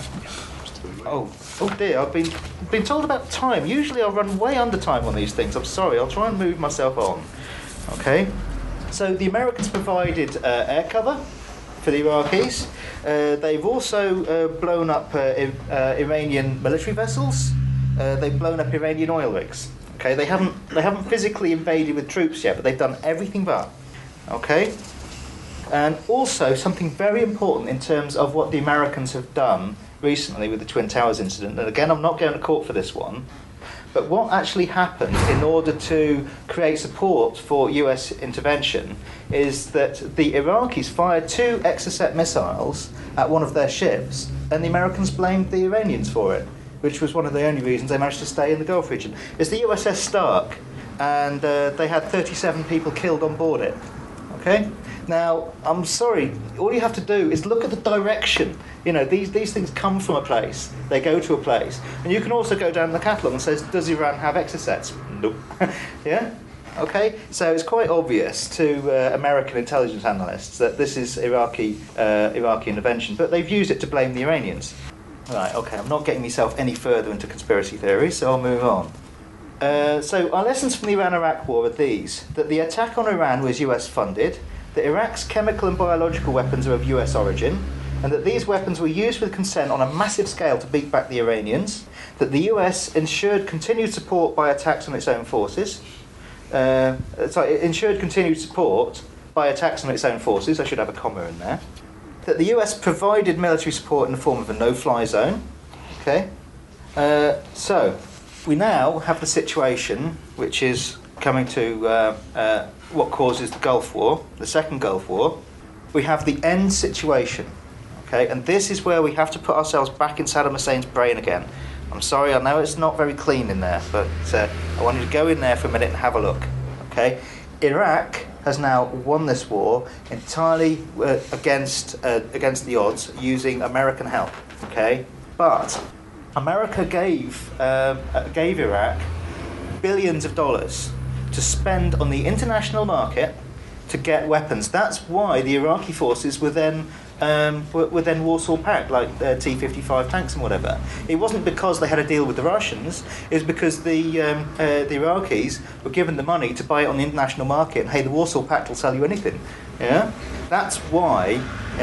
B: Oh dear, I've been told about time. Usually I run way under time on these things. I'm sorry, I'll try and move myself on. Okay, so the Americans provided air cover for the Iraqis. They've also blown up Iranian military vessels. They've blown up Iranian oil rigs. Okay, they haven't physically invaded with troops yet, but they've done everything but. Okay, and also something very important in terms of what the Americans have done recently with the Twin Towers incident, and again I'm not going to court for this one, but what actually happened in order to create support for US intervention is that the Iraqis fired 2 Exocet missiles at one of their ships, and the Americans blamed the Iranians for it, which was one of the only reasons they managed to stay in the Gulf region. It's the USS Stark, and they had 37 people killed on board it. Okay? Now, I'm sorry, all you have to do is look at the direction. These things come from a place, they go to a place. And you can also go down the catalogue and say, does Iran have Exocets? Nope. Yeah? Okay? So it's quite obvious to American intelligence analysts that this is Iraqi intervention, but they've used it to blame the Iranians. Right, okay, I'm not getting myself any further into conspiracy theories, so I'll move on. So our lessons from the Iran-Iraq war are these: that the attack on Iran was US funded, that Iraq's chemical and biological weapons are of US origin, and that these weapons were used with consent on a massive scale to beat back the Iranians, that the US ensured continued support by attacks on its own forces, ensured continued support by attacks on its own forces, I should have a comma in there, that the US provided military support in the form of a no-fly zone. Okay, so we now have the situation which is coming to what causes the Gulf War, the second Gulf War. We have the end situation, okay, and this is where we have to put ourselves back in Saddam Hussein's brain again. I'm sorry, I know it's not very clean in there, but I want you to go in there for a minute and have a look, okay? Iraq has now won this war entirely against the odds, using American help, okay? But America gave Iraq billions of dollars to spend on the international market to get weapons. That's why the Iraqi forces were then Warsaw Pact, like T-55 tanks and whatever. It wasn't because they had a deal with the Russians. It was because the Iraqis were given the money to buy it on the international market. And hey, the Warsaw Pact will sell you anything. Yeah, that's why.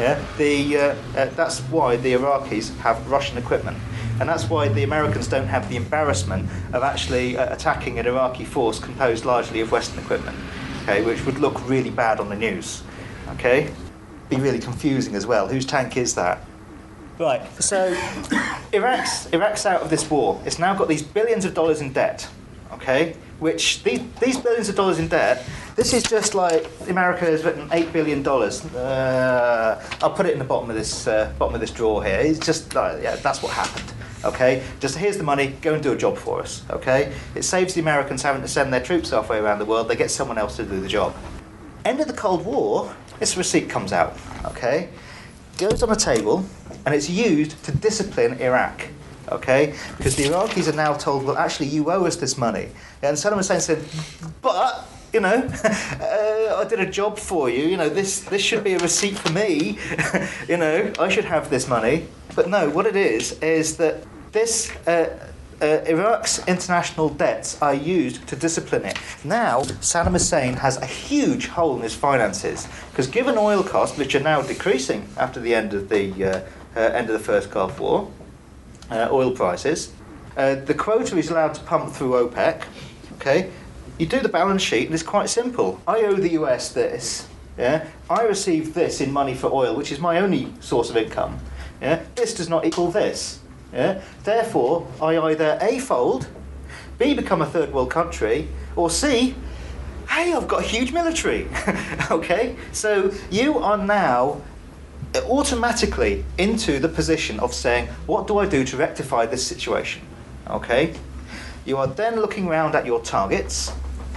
B: That's why the Iraqis have Russian equipment. And that's why the Americans don't have the embarrassment of actually attacking an Iraqi force composed largely of Western equipment, okay, which would look really bad on the news, okay? Be really confusing as well. Whose tank is that? Right, so Iraq's out of this war. It's now got these billions of dollars in debt, okay? Which, these billions of dollars in debt, this is just like America has written $8 billion. I'll put it in the bottom of this drawer here. It's just, yeah, that's what happened. Okay, just here's the money, go and do a job for us, okay? It saves the Americans having to send their troops halfway around the world, they get someone else to do the job. End of the Cold War, this receipt comes out, okay? Goes on a table, and it's used to discipline Iraq, okay? Because the Iraqis are now told, well, actually, you owe us this money. And Saddam Hussein said, but, you know, I did a job for you, you know, this should be a receipt for me, you know, I should have this money. But no, what it is that this Iraq's international debts are used to discipline it. Now, Saddam Hussein has a huge hole in his finances because, given oil costs, which are now decreasing after the end of the first Gulf War, oil prices, the quota is allowed to pump through OPEC. Okay, you do the balance sheet, and it's quite simple. I owe the US this. Yeah, I receive this in money for oil, which is my only source of income. Yeah, this does not equal this. Yeah? Therefore, I either A, fold, B, become a third world country, or C, hey, I've got a huge military. Okay? So you are now automatically into the position of saying, what do I do to rectify this situation? Okay? You are then looking around at your targets.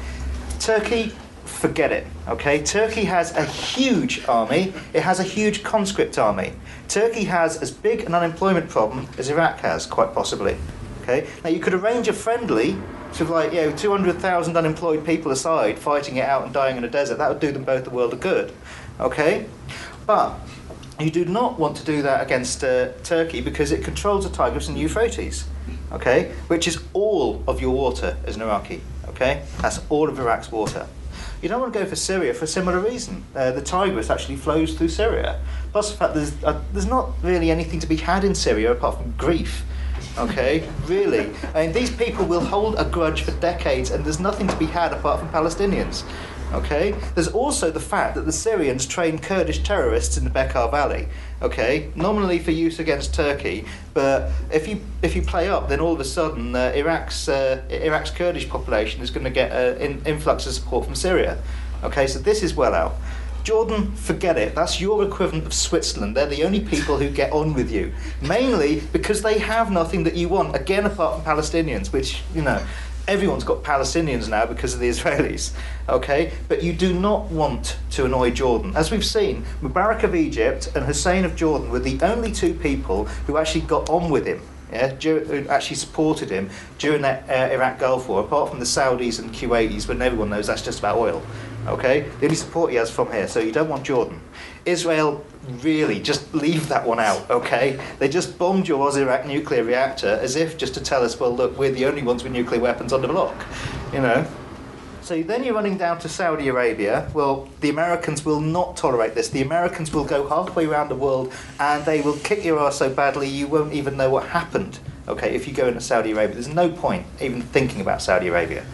B: Turkey, forget it. Okay? Turkey has a huge army. It has a huge conscript army. Turkey has as big an unemployment problem as Iraq has, quite possibly. Okay? Now you could arrange a friendly, sort of like, you know, 200,000 unemployed people aside, fighting it out and dying in a desert. That would do them both the world of good. Okay? But you do not want to do that against Turkey because it controls the Tigris and Euphrates. Okay? Which is all of your water as an Iraqi. Okay? That's all of Iraq's water. You don't want to go for Syria for a similar reason. The Tigris actually flows through Syria. Plus the fact there's not really anything to be had in Syria apart from grief. Okay, really. I mean, these people will hold a grudge for decades and there's nothing to be had apart from Palestinians. Okay? There's also the fact that the Syrians train Kurdish terrorists in the Bekaa Valley. Okay? Nominally for use against Turkey, but if you play up, then all of a sudden Iraq's Kurdish population is going to get an influx of support from Syria. Okay? So this is well out. Jordan, forget it. That's your equivalent of Switzerland. They're the only people who get on with you. Mainly because they have nothing that you want, again, apart from Palestinians, which, you know, everyone's got Palestinians now because of the Israelis, okay? But you do not want to annoy Jordan. As we've seen, Mubarak of Egypt and Hussein of Jordan were the only two people who actually got on with him, yeah, who actually supported him during that Iraq Gulf War, apart from the Saudis and Kuwaitis, when everyone knows that's just about oil, okay? The only support he has from here, so you don't want Jordan. Israel, really, just leave that one out, okay? They just bombed your Iraq nuclear reactor as if just to tell us, well, look, we're the only ones with nuclear weapons on the block, you know? So then you're running down to Saudi Arabia. Well, the Americans will not tolerate this. The Americans will go halfway around the world and they will kick your ass so badly you won't even know what happened, okay, if you go into Saudi Arabia. There's no point even thinking about Saudi Arabia. The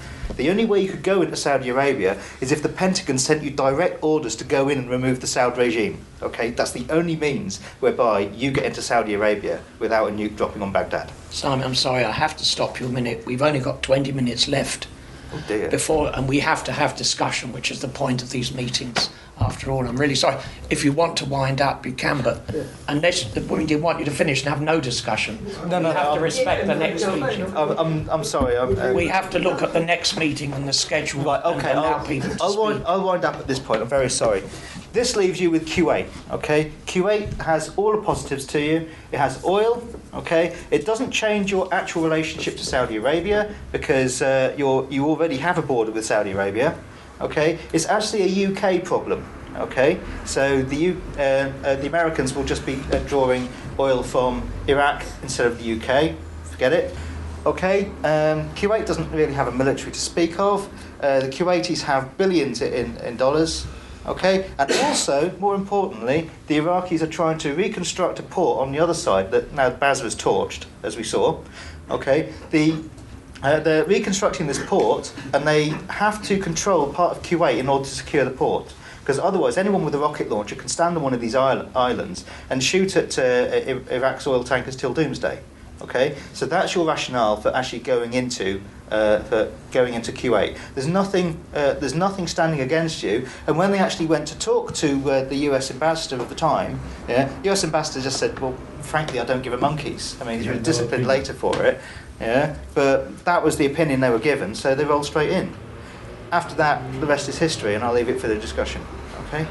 B: The only way you could go into Saudi Arabia is if the Pentagon sent you direct orders to go in and remove the Saud regime. Okay, that's the only means whereby you get into Saudi Arabia without a nuke dropping on Baghdad.
A: Simon, I'm sorry, I have to stop you a minute. We've only got 20 minutes left
B: Oh dear.
A: and we have to have discussion, which is the point of these meetings. After all, I'm really sorry. If you want to wind up, you can, but unless we didn't want you to finish and have no discussion, we have to respect the next meeting.
B: I'm sorry.
A: We have to look at the next meeting and the schedule.
B: Right, okay,
A: and allow people to speak.
B: I'll wind up at this point. I'm very sorry. This leaves you with Kuwait, okay? Kuwait has all the positives to you. It has oil, okay? It doesn't change your actual relationship to Saudi Arabia because you already have a border with Saudi Arabia, okay? It's actually a UK problem, okay? So the Americans will just be drawing oil from Iraq instead of the UK. Forget it. Okay, Kuwait doesn't really have a military to speak of. The Kuwaitis have billions in dollars. Okay, and also, more importantly, the Iraqis are trying to reconstruct a port on the other side that now Basra's torched, as we saw. Okay, they're reconstructing this port, and they have to control part of Kuwait in order to secure the port. Because otherwise, anyone with a rocket launcher can stand on one of these islands and shoot at Iraq's oil tankers till doomsday. Okay, so that's your rationale for actually going into Kuwait. There's nothing standing against you. And when they actually went to talk to the US ambassador at the time, US ambassador just said, "Well, frankly, I don't give a monkeys. I mean, he's been disciplined later for it." Yeah, but that was the opinion they were given, so they rolled straight in. After that, the rest is history, and I'll leave it for the discussion. Okay.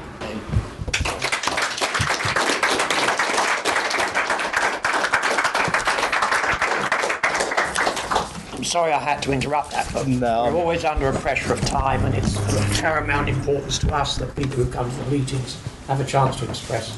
A: I'm sorry I had to interrupt that, but
B: No.
A: we're always under a pressure of time, and it's of paramount importance to us that people who come to the meetings have a chance to express.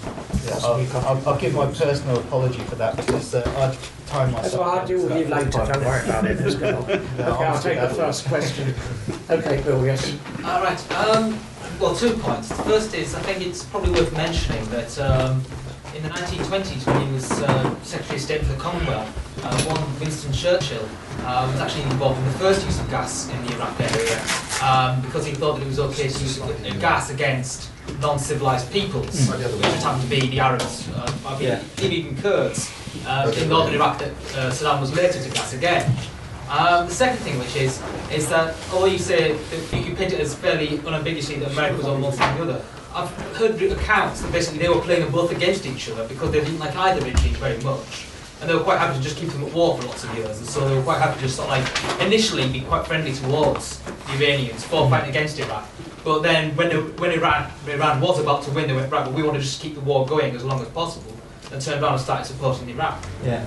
B: I'll give my personal apology for that because I time myself.
A: That's what I'll deal with you later, don't worry about it. Let's go on. Okay, I'll take the first question. Okay, Bill, yes.
C: All right. Well, 2 points. The first is, I think it's probably worth mentioning that in the 1920s, when he was Secretary of State for the Commonwealth, one Winston Churchill was actually involved in the first use of gas in the Iraq area because he thought that it was okay to use gas against non-civilized peoples, which would happen to be the Arabs, even Kurds, in northern Iraq that Saddam was later to gas again. The second thing, which is that although you say that you paint it as fairly unambiguously that America was on one side or the other, I've heard accounts that basically they were playing them both against each other because they didn't like either regime very much. And they were quite happy to just keep them at war for lots of years. And so they were quite happy to just sort of like initially be quite friendly towards the Iranians for fighting against Iraq. But then when Iran was about to win, they went, right, well, we want to just keep the war going as long as possible, and turned around and started supporting Iraq.
B: Yeah.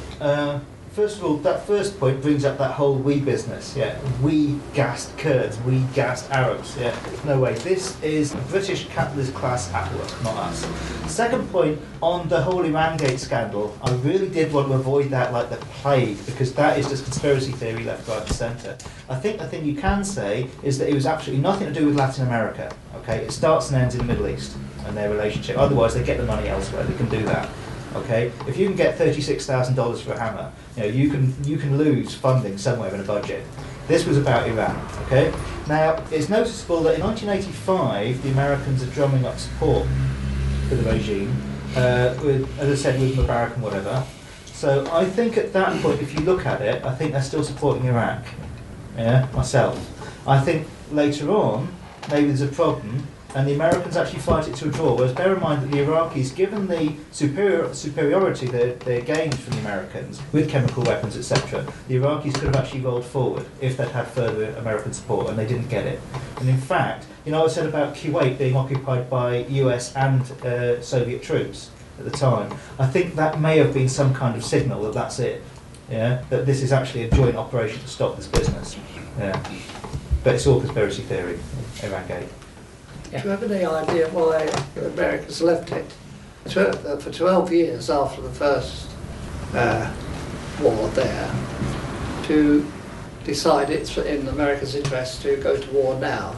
B: First of all, that first point brings up that whole we business. Yeah, we gassed Kurds, we gassed Arabs. Yeah, no way. This is the British capitalist class at work, not us. Second point on the whole Irangate scandal, I really did want to avoid that like the plague because that is just conspiracy theory left, right, and centre. I think the thing you can say is that it was absolutely nothing to do with Latin America. Okay, it starts and ends in the Middle East and their relationship. Otherwise, they get the money elsewhere. They can do that. Okay, if you can get $36,000 for a hammer, you can lose funding somewhere in a budget. This was about Iran. Okay, now it's noticeable that in 1985 the Americans are drumming up support for the regime, with, as I said, with Mubarak and whatever. So I think at that point, if you look at it, I think they're still supporting Iraq. Yeah, myself. I think later on maybe there's a problem. And the Americans actually fight it to a draw. Whereas bear in mind that the Iraqis, given the superiority they gained from the Americans with chemical weapons, etc., the Iraqis could have actually rolled forward if they'd had further American support, and they didn't get it. And in fact, I said about Kuwait being occupied by US and Soviet troops at the time. I think that may have been some kind of signal that that's it. Yeah, that this is actually a joint operation to stop this business. Yeah, but it's all conspiracy theory. Iraqgate.
D: Do you have any idea why the Americans left it? For 12 years after the first war there, to decide it's in America's interest to go to war now?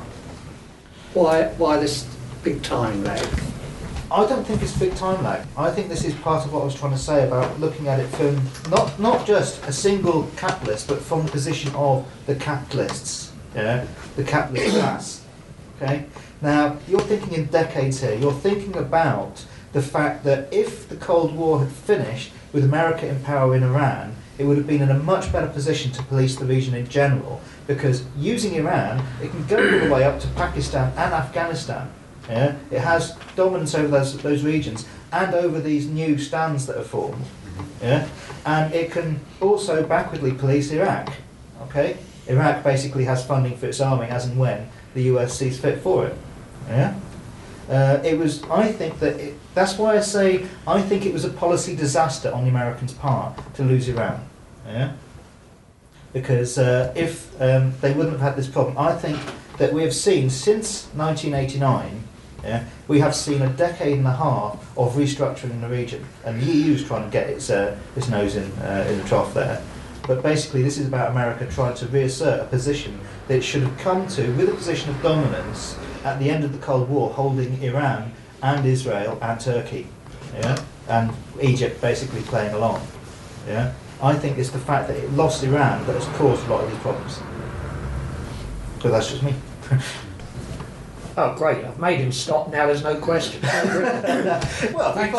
D: Why this big time lag?
B: I don't think it's big time lag. I think this is part of what I was trying to say about looking at it from not just a single capitalist, but from the position of the capitalists. yeah, the capitalist class. Okay. Now you're thinking in decades here. You're thinking about the fact that if the Cold War had finished with America in power in Iran, it would have been in a much better position to police the region in general, because using Iran, it can go all the way up to Pakistan and Afghanistan. Yeah? It has dominance over those regions and over these new stands that are formed. Yeah? And it can also backwardly police Iraq. Okay? Iraq basically has funding for its army as and when the US sees fit for it. Yeah? I think that's why I say I think it was a policy disaster on the Americans' part to lose Iran. Yeah? Because if they wouldn't have had this problem, I think that we have seen since 1989, yeah, we have seen a decade and a half of restructuring in the region, and the EU is trying to get its nose in the trough there. But basically, this is about America trying to reassert a position that it should have come to with a position of dominance at the end of the Cold War, holding Iran and Israel and Turkey, yeah, and Egypt basically playing along. Yeah, I think it's the fact that it lost Iran that has caused a lot of these problems. But that's just me.
A: Oh, great. I've made him stop. Now there's no question.
B: Well,
A: Thanks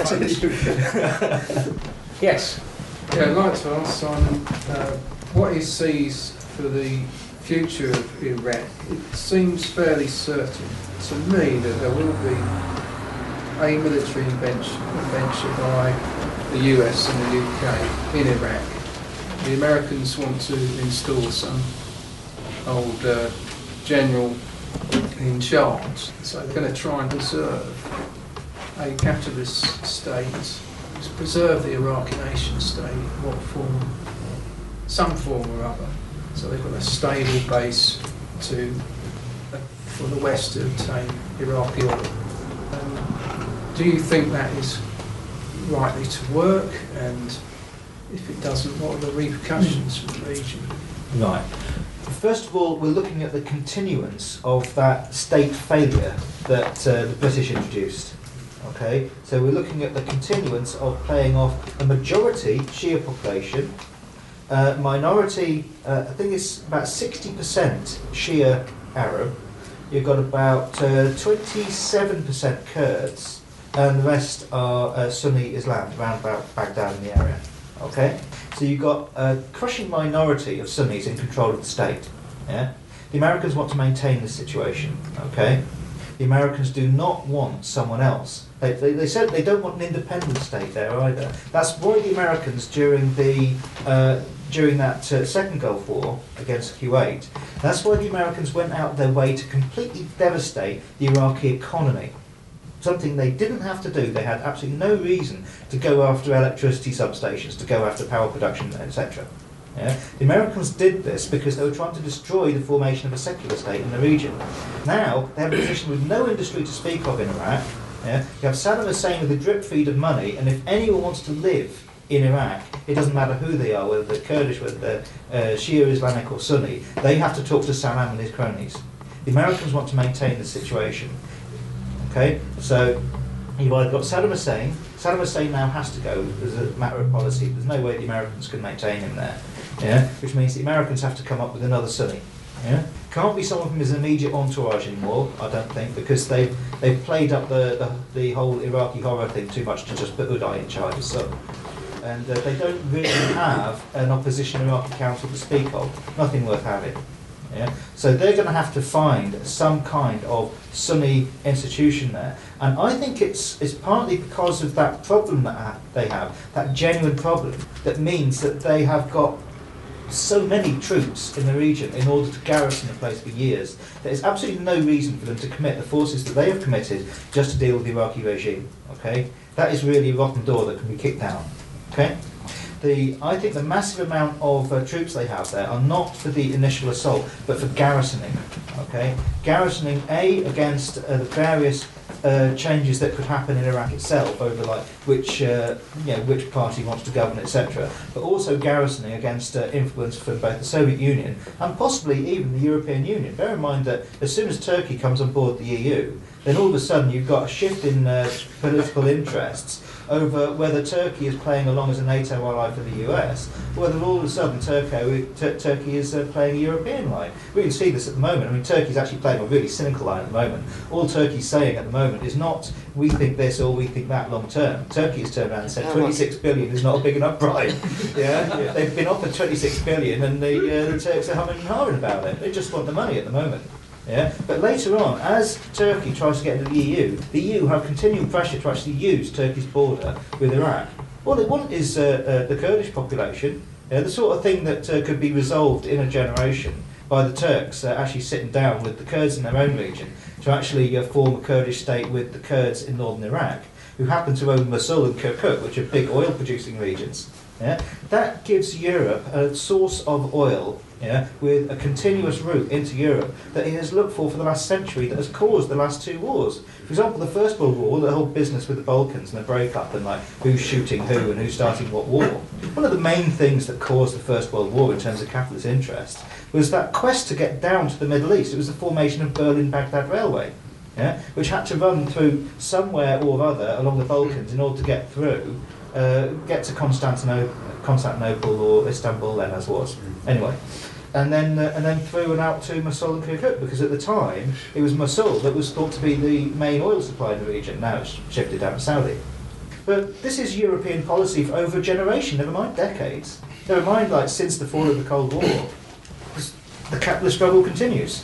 A: a lot. Yes.
E: Yeah, I'd like to ask Simon what he sees for the future of Iraq. It seems fairly certain to me that there will be a military adventure by the US and the UK in Iraq. The Americans want to install some old general in charge, so they're going to try and preserve a capitalist state, to preserve the Iraqi nation state in what form, some form or other. So they've got a stable base for the West to obtain Iraqi oil. Do you think that is likely to work? And if it doesn't, what are the repercussions for the region?
B: Right. First of all, we're looking at the continuance of that state failure that the British introduced. Okay, so we're looking at the continuance of playing off a majority Shia population, minority, I think it's about 60% Shia Arab. You've got about 27% Kurds, and the rest are Sunni Islam, around about Baghdad in the area. Okay, so you've got a crushing minority of Sunnis in control of the state. Yeah, the Americans want to maintain this situation. Okay, the Americans do not want someone else. They said they don't want an independent state there either. That's why the Americans during that second Gulf War against Kuwait. That's why the Americans went out their way to completely devastate the Iraqi economy. Something they didn't have to do. They had absolutely no reason to go after electricity substations, to go after power production, etc. Yeah? The Americans did this because they were trying to destroy the formation of a secular state in the region. Now, they have a position with no industry to speak of in Iraq. Yeah? You have Saddam Hussein with a drip feed of money, and if anyone wants to live in Iraq, it doesn't matter who they are, whether they're Kurdish, whether they're Shia, Islamic or Sunni, they have to talk to Saddam and his cronies. The Americans want to maintain the situation. Okay, so you've either got Saddam Hussein. Saddam Hussein now has to go as a matter of policy. There's no way the Americans can maintain him there. Yeah, which means the Americans have to come up with another Sunni. Yeah, can't be someone from his immediate entourage anymore, I don't think, because they've played up the whole Iraqi horror thing too much to just put Uday in charge of some. And they don't really have an opposition Iraqi council to speak of. Nothing worth having. Yeah? So they're going to have to find some kind of Sunni institution there. And I think it's partly because of that problem that they have, that genuine problem, that means that they have got so many troops in the region in order to garrison the place for years. There is absolutely no reason for them to commit the forces that they have committed just to deal with the Iraqi regime. Okay? That is really a rotten door that can be kicked down. Okay? I think the massive amount of troops they have there are not for the initial assault, but for garrisoning. Okay, garrisoning against the various changes that could happen in Iraq itself over like which which party wants to govern, etc. But also garrisoning against influence from both the Soviet Union and possibly even the European Union. Bear in mind that as soon as Turkey comes on board the EU, then all of a sudden you've got a shift in political interests over whether Turkey is playing along as a NATO ally for the US, or whether all of a sudden Turkey is playing a European line. We can see this at the moment. I mean, Turkey's actually playing a really cynical line at the moment. All Turkey's saying at the moment is not, we think this or we think that long term. Turkey has turned around and said 26 billion is not a big enough price. Yeah? They've been offered 26 billion and the Turks are humming and hawing about it. They just want the money at the moment. Yeah, but later on, as Turkey tries to get into the EU have continuing pressure to actually use Turkey's border with Iraq. All they want is the Kurdish population, the sort of thing that could be resolved in a generation by the Turks actually sitting down with the Kurds in their own region to actually form a Kurdish state with the Kurds in northern Iraq, who happen to own Mosul and Kirkuk, which are big oil-producing regions. Yeah? That gives Europe a source of oil, with a continuous route into Europe that it has looked for the last century, that has caused the last two wars. For example, the First World War, the whole business with the Balkans and the breakup and like who's shooting who and who's starting what war. One of the main things that caused the First World War in terms of capitalist interest was that quest to get down to the Middle East. It was the formation of Berlin-Baghdad Railway, which had to run through somewhere or other along the Balkans in order to get through, get to Constantinople or Istanbul then as was. Anyway. And then through and out to Mosul and Kirkuk, because at the time it was Mosul that was thought to be the main oil supply in the region. Now it's shifted down to Saudi. But this is European policy for over a generation, never mind decades. Never mind like since the fall of the Cold War. The capitalist struggle continues.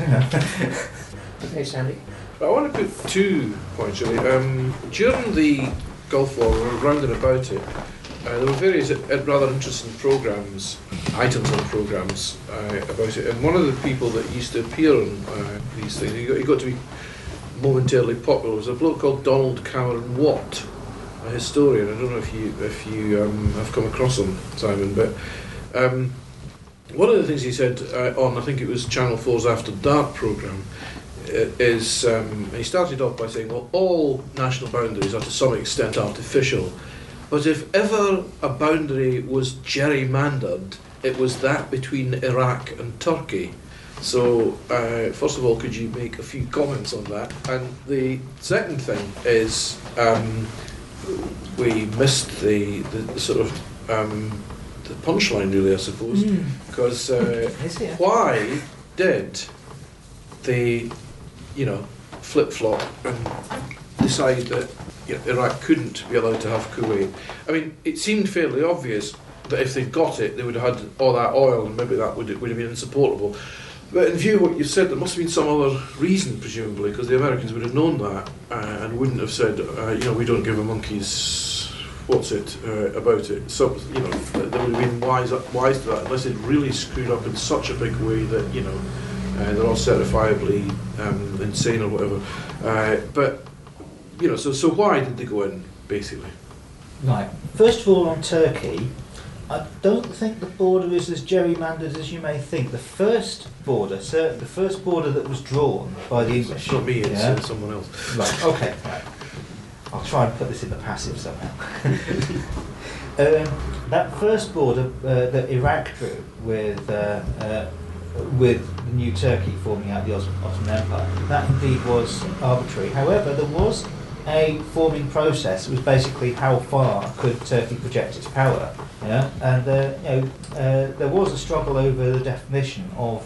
A: Okay, Sandy.
F: I want to put 2 points really. During the Gulf War, or round and about it, there were various rather interesting items on programmes about it, and one of the people that used to appear on these things, he got to be momentarily popular, was a bloke called Donald Cameron Watt, a historian. I don't know if you have come across him, Simon, but one of the things he said on, I think it was Channel 4's After Dark programme, is he started off by saying, well, all national boundaries are to some extent artificial. But if ever a boundary was gerrymandered, it was that between Iraq and Turkey. So, first of all, could you make a few comments on that? And the second thing is, we missed the sort of the punchline, really, I suppose, because why did they, flip-flop and decide that Iraq couldn't be allowed to have Kuwait? I mean, it seemed fairly obvious that if they'd got it, they would have had all that oil, and maybe that would have been insupportable. But in view of what you said, there must have been some other reason, presumably, because the Americans would have known that and wouldn't have said, we don't give a monkey's about it. So, they would have been wise to that, unless they'd really screwed up in such a big way that, they're all certifiably insane or whatever. But so why did they go in, basically?
B: Right. First of all, on Turkey, I don't think the border is as gerrymandered as you may think. The first border that was drawn by the English.
F: Not me, it's someone else.
B: Right. Okay. Right. I'll try and put this in the passive somehow. That first border that Iraq drew with the new Turkey forming out the Ottoman Empire, that indeed was arbitrary. However, there was a forming process. It was basically how far could Turkey project its power, and there was a struggle over the definition of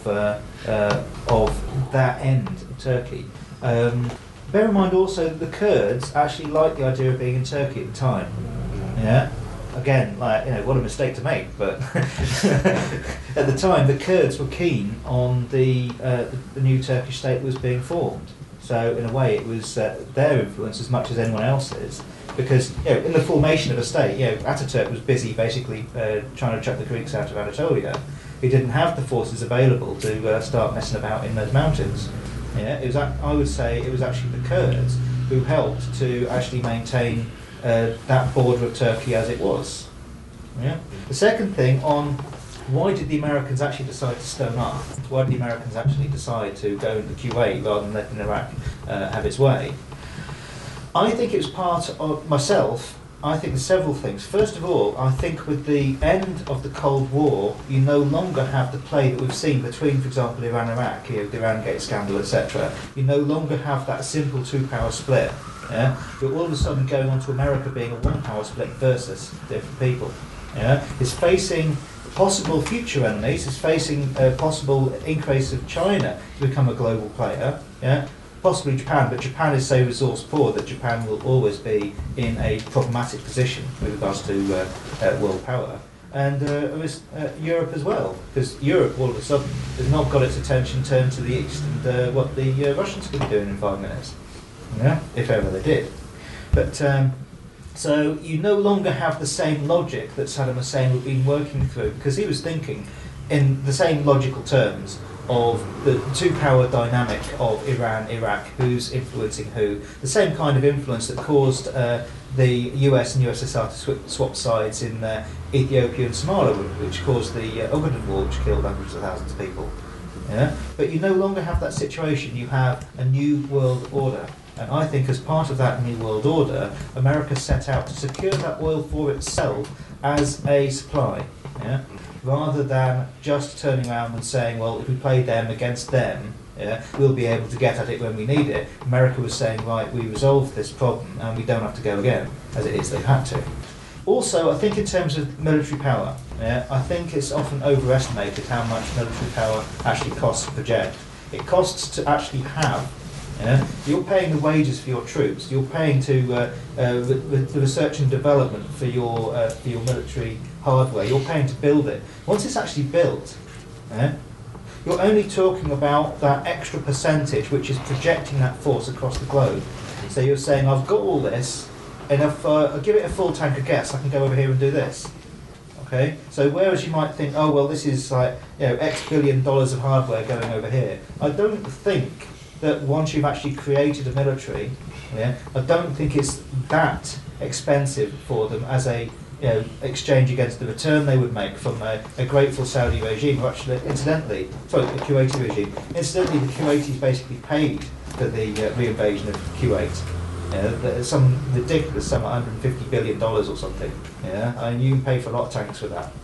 B: that end of Turkey. Bear in mind also that the Kurds actually liked the idea of being in Turkey at the time. Again, what a mistake to make, but at the time the Kurds were keen on the new Turkish state that was being formed. So in a way it was their influence as much as anyone else's, because in the formation of a state, Ataturk was busy basically trying to chuck the Greeks out of Anatolia. He didn't have the forces available to start messing about in those mountains. I would say it was actually the Kurds who helped to actually maintain that border of Turkey as it was. The second thing on why did the Americans actually decide to stone up? Why did the Americans actually decide to go into Kuwait rather than letting Iraq have its way? I think it was part of myself. I think there's several things. First of all, I think with the end of the Cold War, you no longer have the play that we've seen between, for example, Iran and Iraq, the Iran-Gate scandal, etc. You no longer have that simple two-power split. Yeah? You're all of a sudden going on to America being a one-power split versus different people. Yeah? It's facing possible future enemies. It's facing a possible increase of China to become a global player. Yeah? Possibly Japan, but Japan is so resource poor that Japan will always be in a problematic position with regards to world power. And Europe as well, because Europe all of a sudden has not got its attention turned to the east and what the Russians could be doing in 5 minutes, yeah, if ever they did. But so you no longer have the same logic that Saddam Hussein had been working through, because he was thinking in the same logical terms of the two-power dynamic of Iran, Iraq, who's influencing who, the same kind of influence that caused the US and USSR to swap sides in Ethiopia and Somalia, which caused the Ogaden War, which killed hundreds of thousands of people. Yeah? But you no longer have that situation, you have a new world order. And I think as part of that new world order, America set out to secure that oil for itself as a supply. Yeah? Rather than just turning around and saying, well, if we play them against them, yeah, we'll be able to get at it when we need it. America was saying, right, we resolved this problem and we don't have to go again, as it is they've had to. Also, I think in terms of military power, yeah, I think it's often overestimated how much military power actually costs to project. It costs to actually have. Yeah? You're paying the wages for your troops. You're paying to the research and development for your military hardware. You're paying to build it. Once it's actually built, yeah, you're only talking about that extra percentage, which is projecting that force across the globe. So you're saying, I've got all this, and if I give it a full tank of gas, I can go over here and do this. Okay. So whereas you might think, oh well, this is like X billion dollars of hardware going over here, I don't think that once you've actually created a military, yeah, I don't think it's that expensive for them as a exchange against the return they would make from a grateful Saudi regime, who actually, the Kuwaiti regime. Incidentally, the Kuwaitis basically paid for the re-invasion of Kuwait. Some ridiculous sum, $150 billion or something. Yeah, and you can pay for a lot of tanks for that.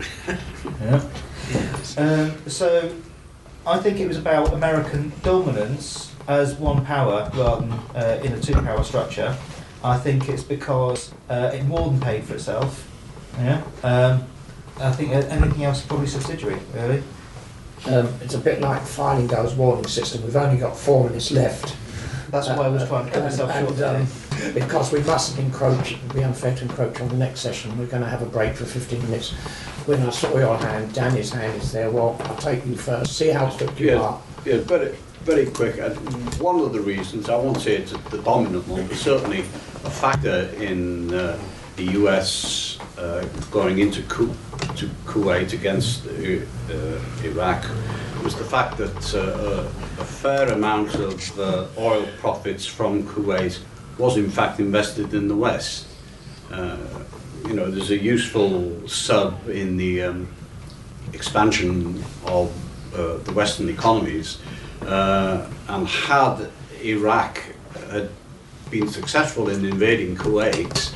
B: Yeah. So I think it was about American dominance as one power rather than in a two-power structure. I think it's because it more than paid for itself. Yeah. I think anything else is probably subsidiary, really.
A: It's a bit like Feilinger's warning system. We've only got 4 minutes left.
B: That's why I was trying to cut myself short.
A: Because we mustn't encroach, it would be unfair to encroach on the next session. We're going to have a break for 15 minutes. When I saw your hand, Danny's hand is there. Well, I'll take you first. See how strict you are.
G: Yeah, very quick. One of the reasons, I won't say it's the dominant one, but certainly a factor in the US going into Kuwait against Iraq was the fact that a fair amount of oil profits from Kuwait was in fact invested in the West. There's a useful sub in the expansion of the Western economies, and had Iraq had been successful in invading Kuwait,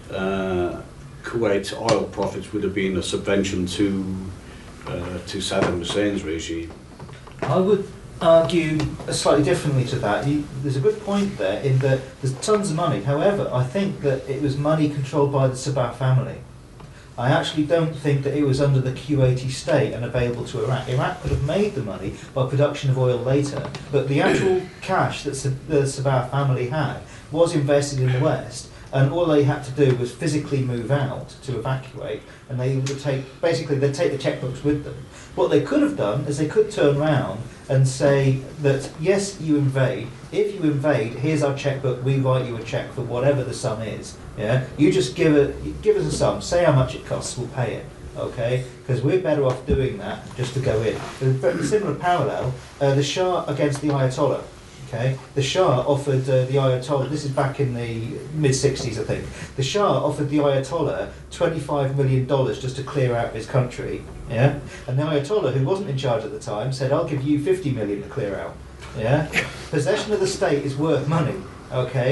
G: Kuwait's oil profits would have been a subvention to Saddam Hussein's regime.
B: I would argue slightly differently to that. There's a good point there in that there's tons of money. However, I think that it was money controlled by the Sabah family. I actually don't think that it was under the Kuwaiti state and available to Iraq. Iraq could have made the money by production of oil later, but the actual cash that the Sabah family had was invested in the West, and all they had to do was physically move out to evacuate, and they would they'd take the checkbooks with them. What they could have done is they could turn around and say that, yes, you invade. If you invade, here's our checkbook, we write you a check for whatever the sum is. Yeah, you just give us a sum, say how much it costs, we'll pay it. Okay, because we're better off doing that just to go in. A similar parallel, the Shah against the Ayatollah. Okay, the Shah offered the Ayatollah, this is back in the mid-60s I think, the Shah offered the Ayatollah $25 million just to clear out his country, yeah? And the Ayatollah, who wasn't in charge at the time, said, I'll give you $50 million to clear out, yeah? Possession of the state is worth money, okay?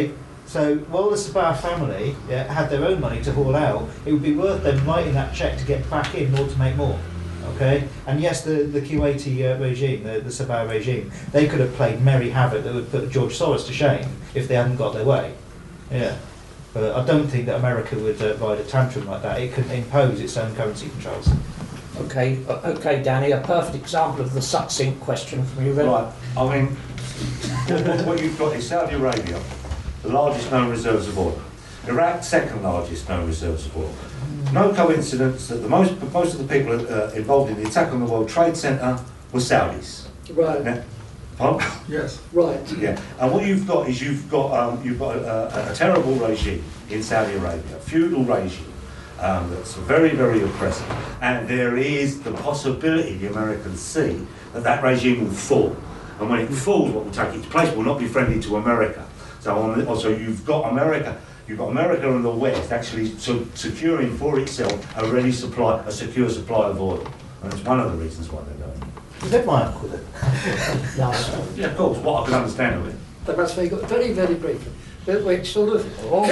B: So while the Sabah family had their own money to haul out, it would be worth them writing that cheque to get back in order to make more. Okay, and yes, the Kuwaiti regime, the Sabah regime, they could have played merry havoc that would put George Soros to shame if they hadn't got their way. Yeah, but I don't think that America would ride a tantrum like that. It can impose its own currency controls.
A: Okay, okay, Danny, a perfect example of the succinct question from you then.
H: Right, I mean, what you've got is Saudi Arabia, the largest known reserves of oil. Iraq, second largest known reserves of oil. No coincidence that the most of the people involved in the attack on the World Trade Center were Saudis.
D: Right.
H: Now, pardon?
E: Yes.
D: Right.
H: Yeah, and what you've got is you've got a terrible regime in Saudi Arabia, a feudal regime that's very, very oppressive, and there is the possibility the Americans see that regime will fall, and when it falls, what will take its place will not be friendly to America. So also you've got America. You've got America and the West actually securing for itself a secure supply of oil, and it's one of the reasons why they're doing it.
B: You don't mind with it.
A: No.
H: Yeah, of course. What I can understand of it.
D: That must be good. Very, very briefly. Which sort of,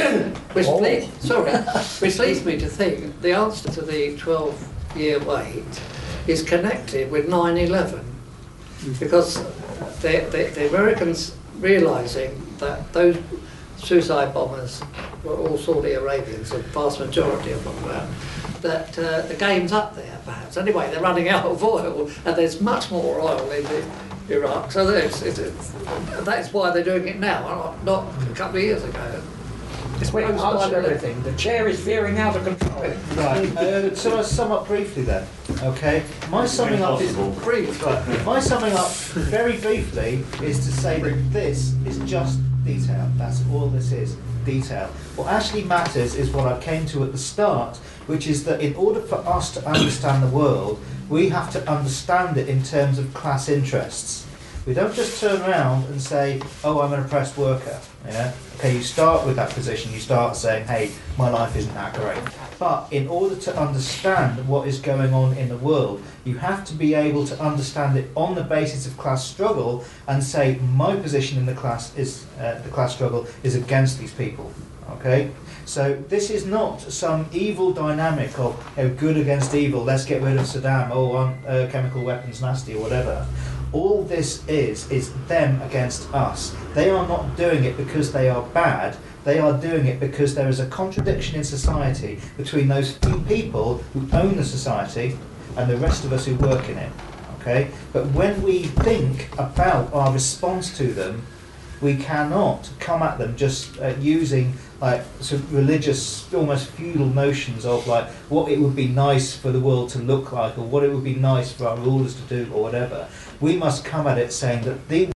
D: which leads me to think the answer to the 12-year wait is connected with 9/11, because the Americans realising that those suicide bombers were all Saudi Arabians, the vast majority of them were, that the game's up there perhaps. Anyway, they're running out of oil, and there's much more oil in Iraq, so that's why they're doing it now, not a couple of years ago.
A: It's way past everything. The chair is veering out of control.
B: Right. So I'll sum up briefly then. Okay. My summing up is brief. Right. My summing up very briefly is to say that this is just detail. That's all this is. Detail. What actually matters is what I came to at the start, which is that in order for us to understand the world, we have to understand it in terms of class interests. We don't just turn around and say, oh, I'm an oppressed worker. Yeah? Okay, you start with that position, you start saying, hey, my life isn't that great. But in order to understand what is going on in the world, you have to be able to understand it on the basis of class struggle and say, my position in the class struggle is against these people. Okay? So this is not some evil dynamic of good against evil, let's get rid of Saddam, chemical weapons nasty or whatever. All this is them against us. They are not doing it because they are bad, they are doing it because there is a contradiction in society between those few people who own the society and the rest of us who work in it. Okay? But when we think about our response to them, we cannot come at them just using like sort of religious, almost feudal notions of like what it would be nice for the world to look like, or what it would be nice for our rulers to do, or whatever. We must come at it saying that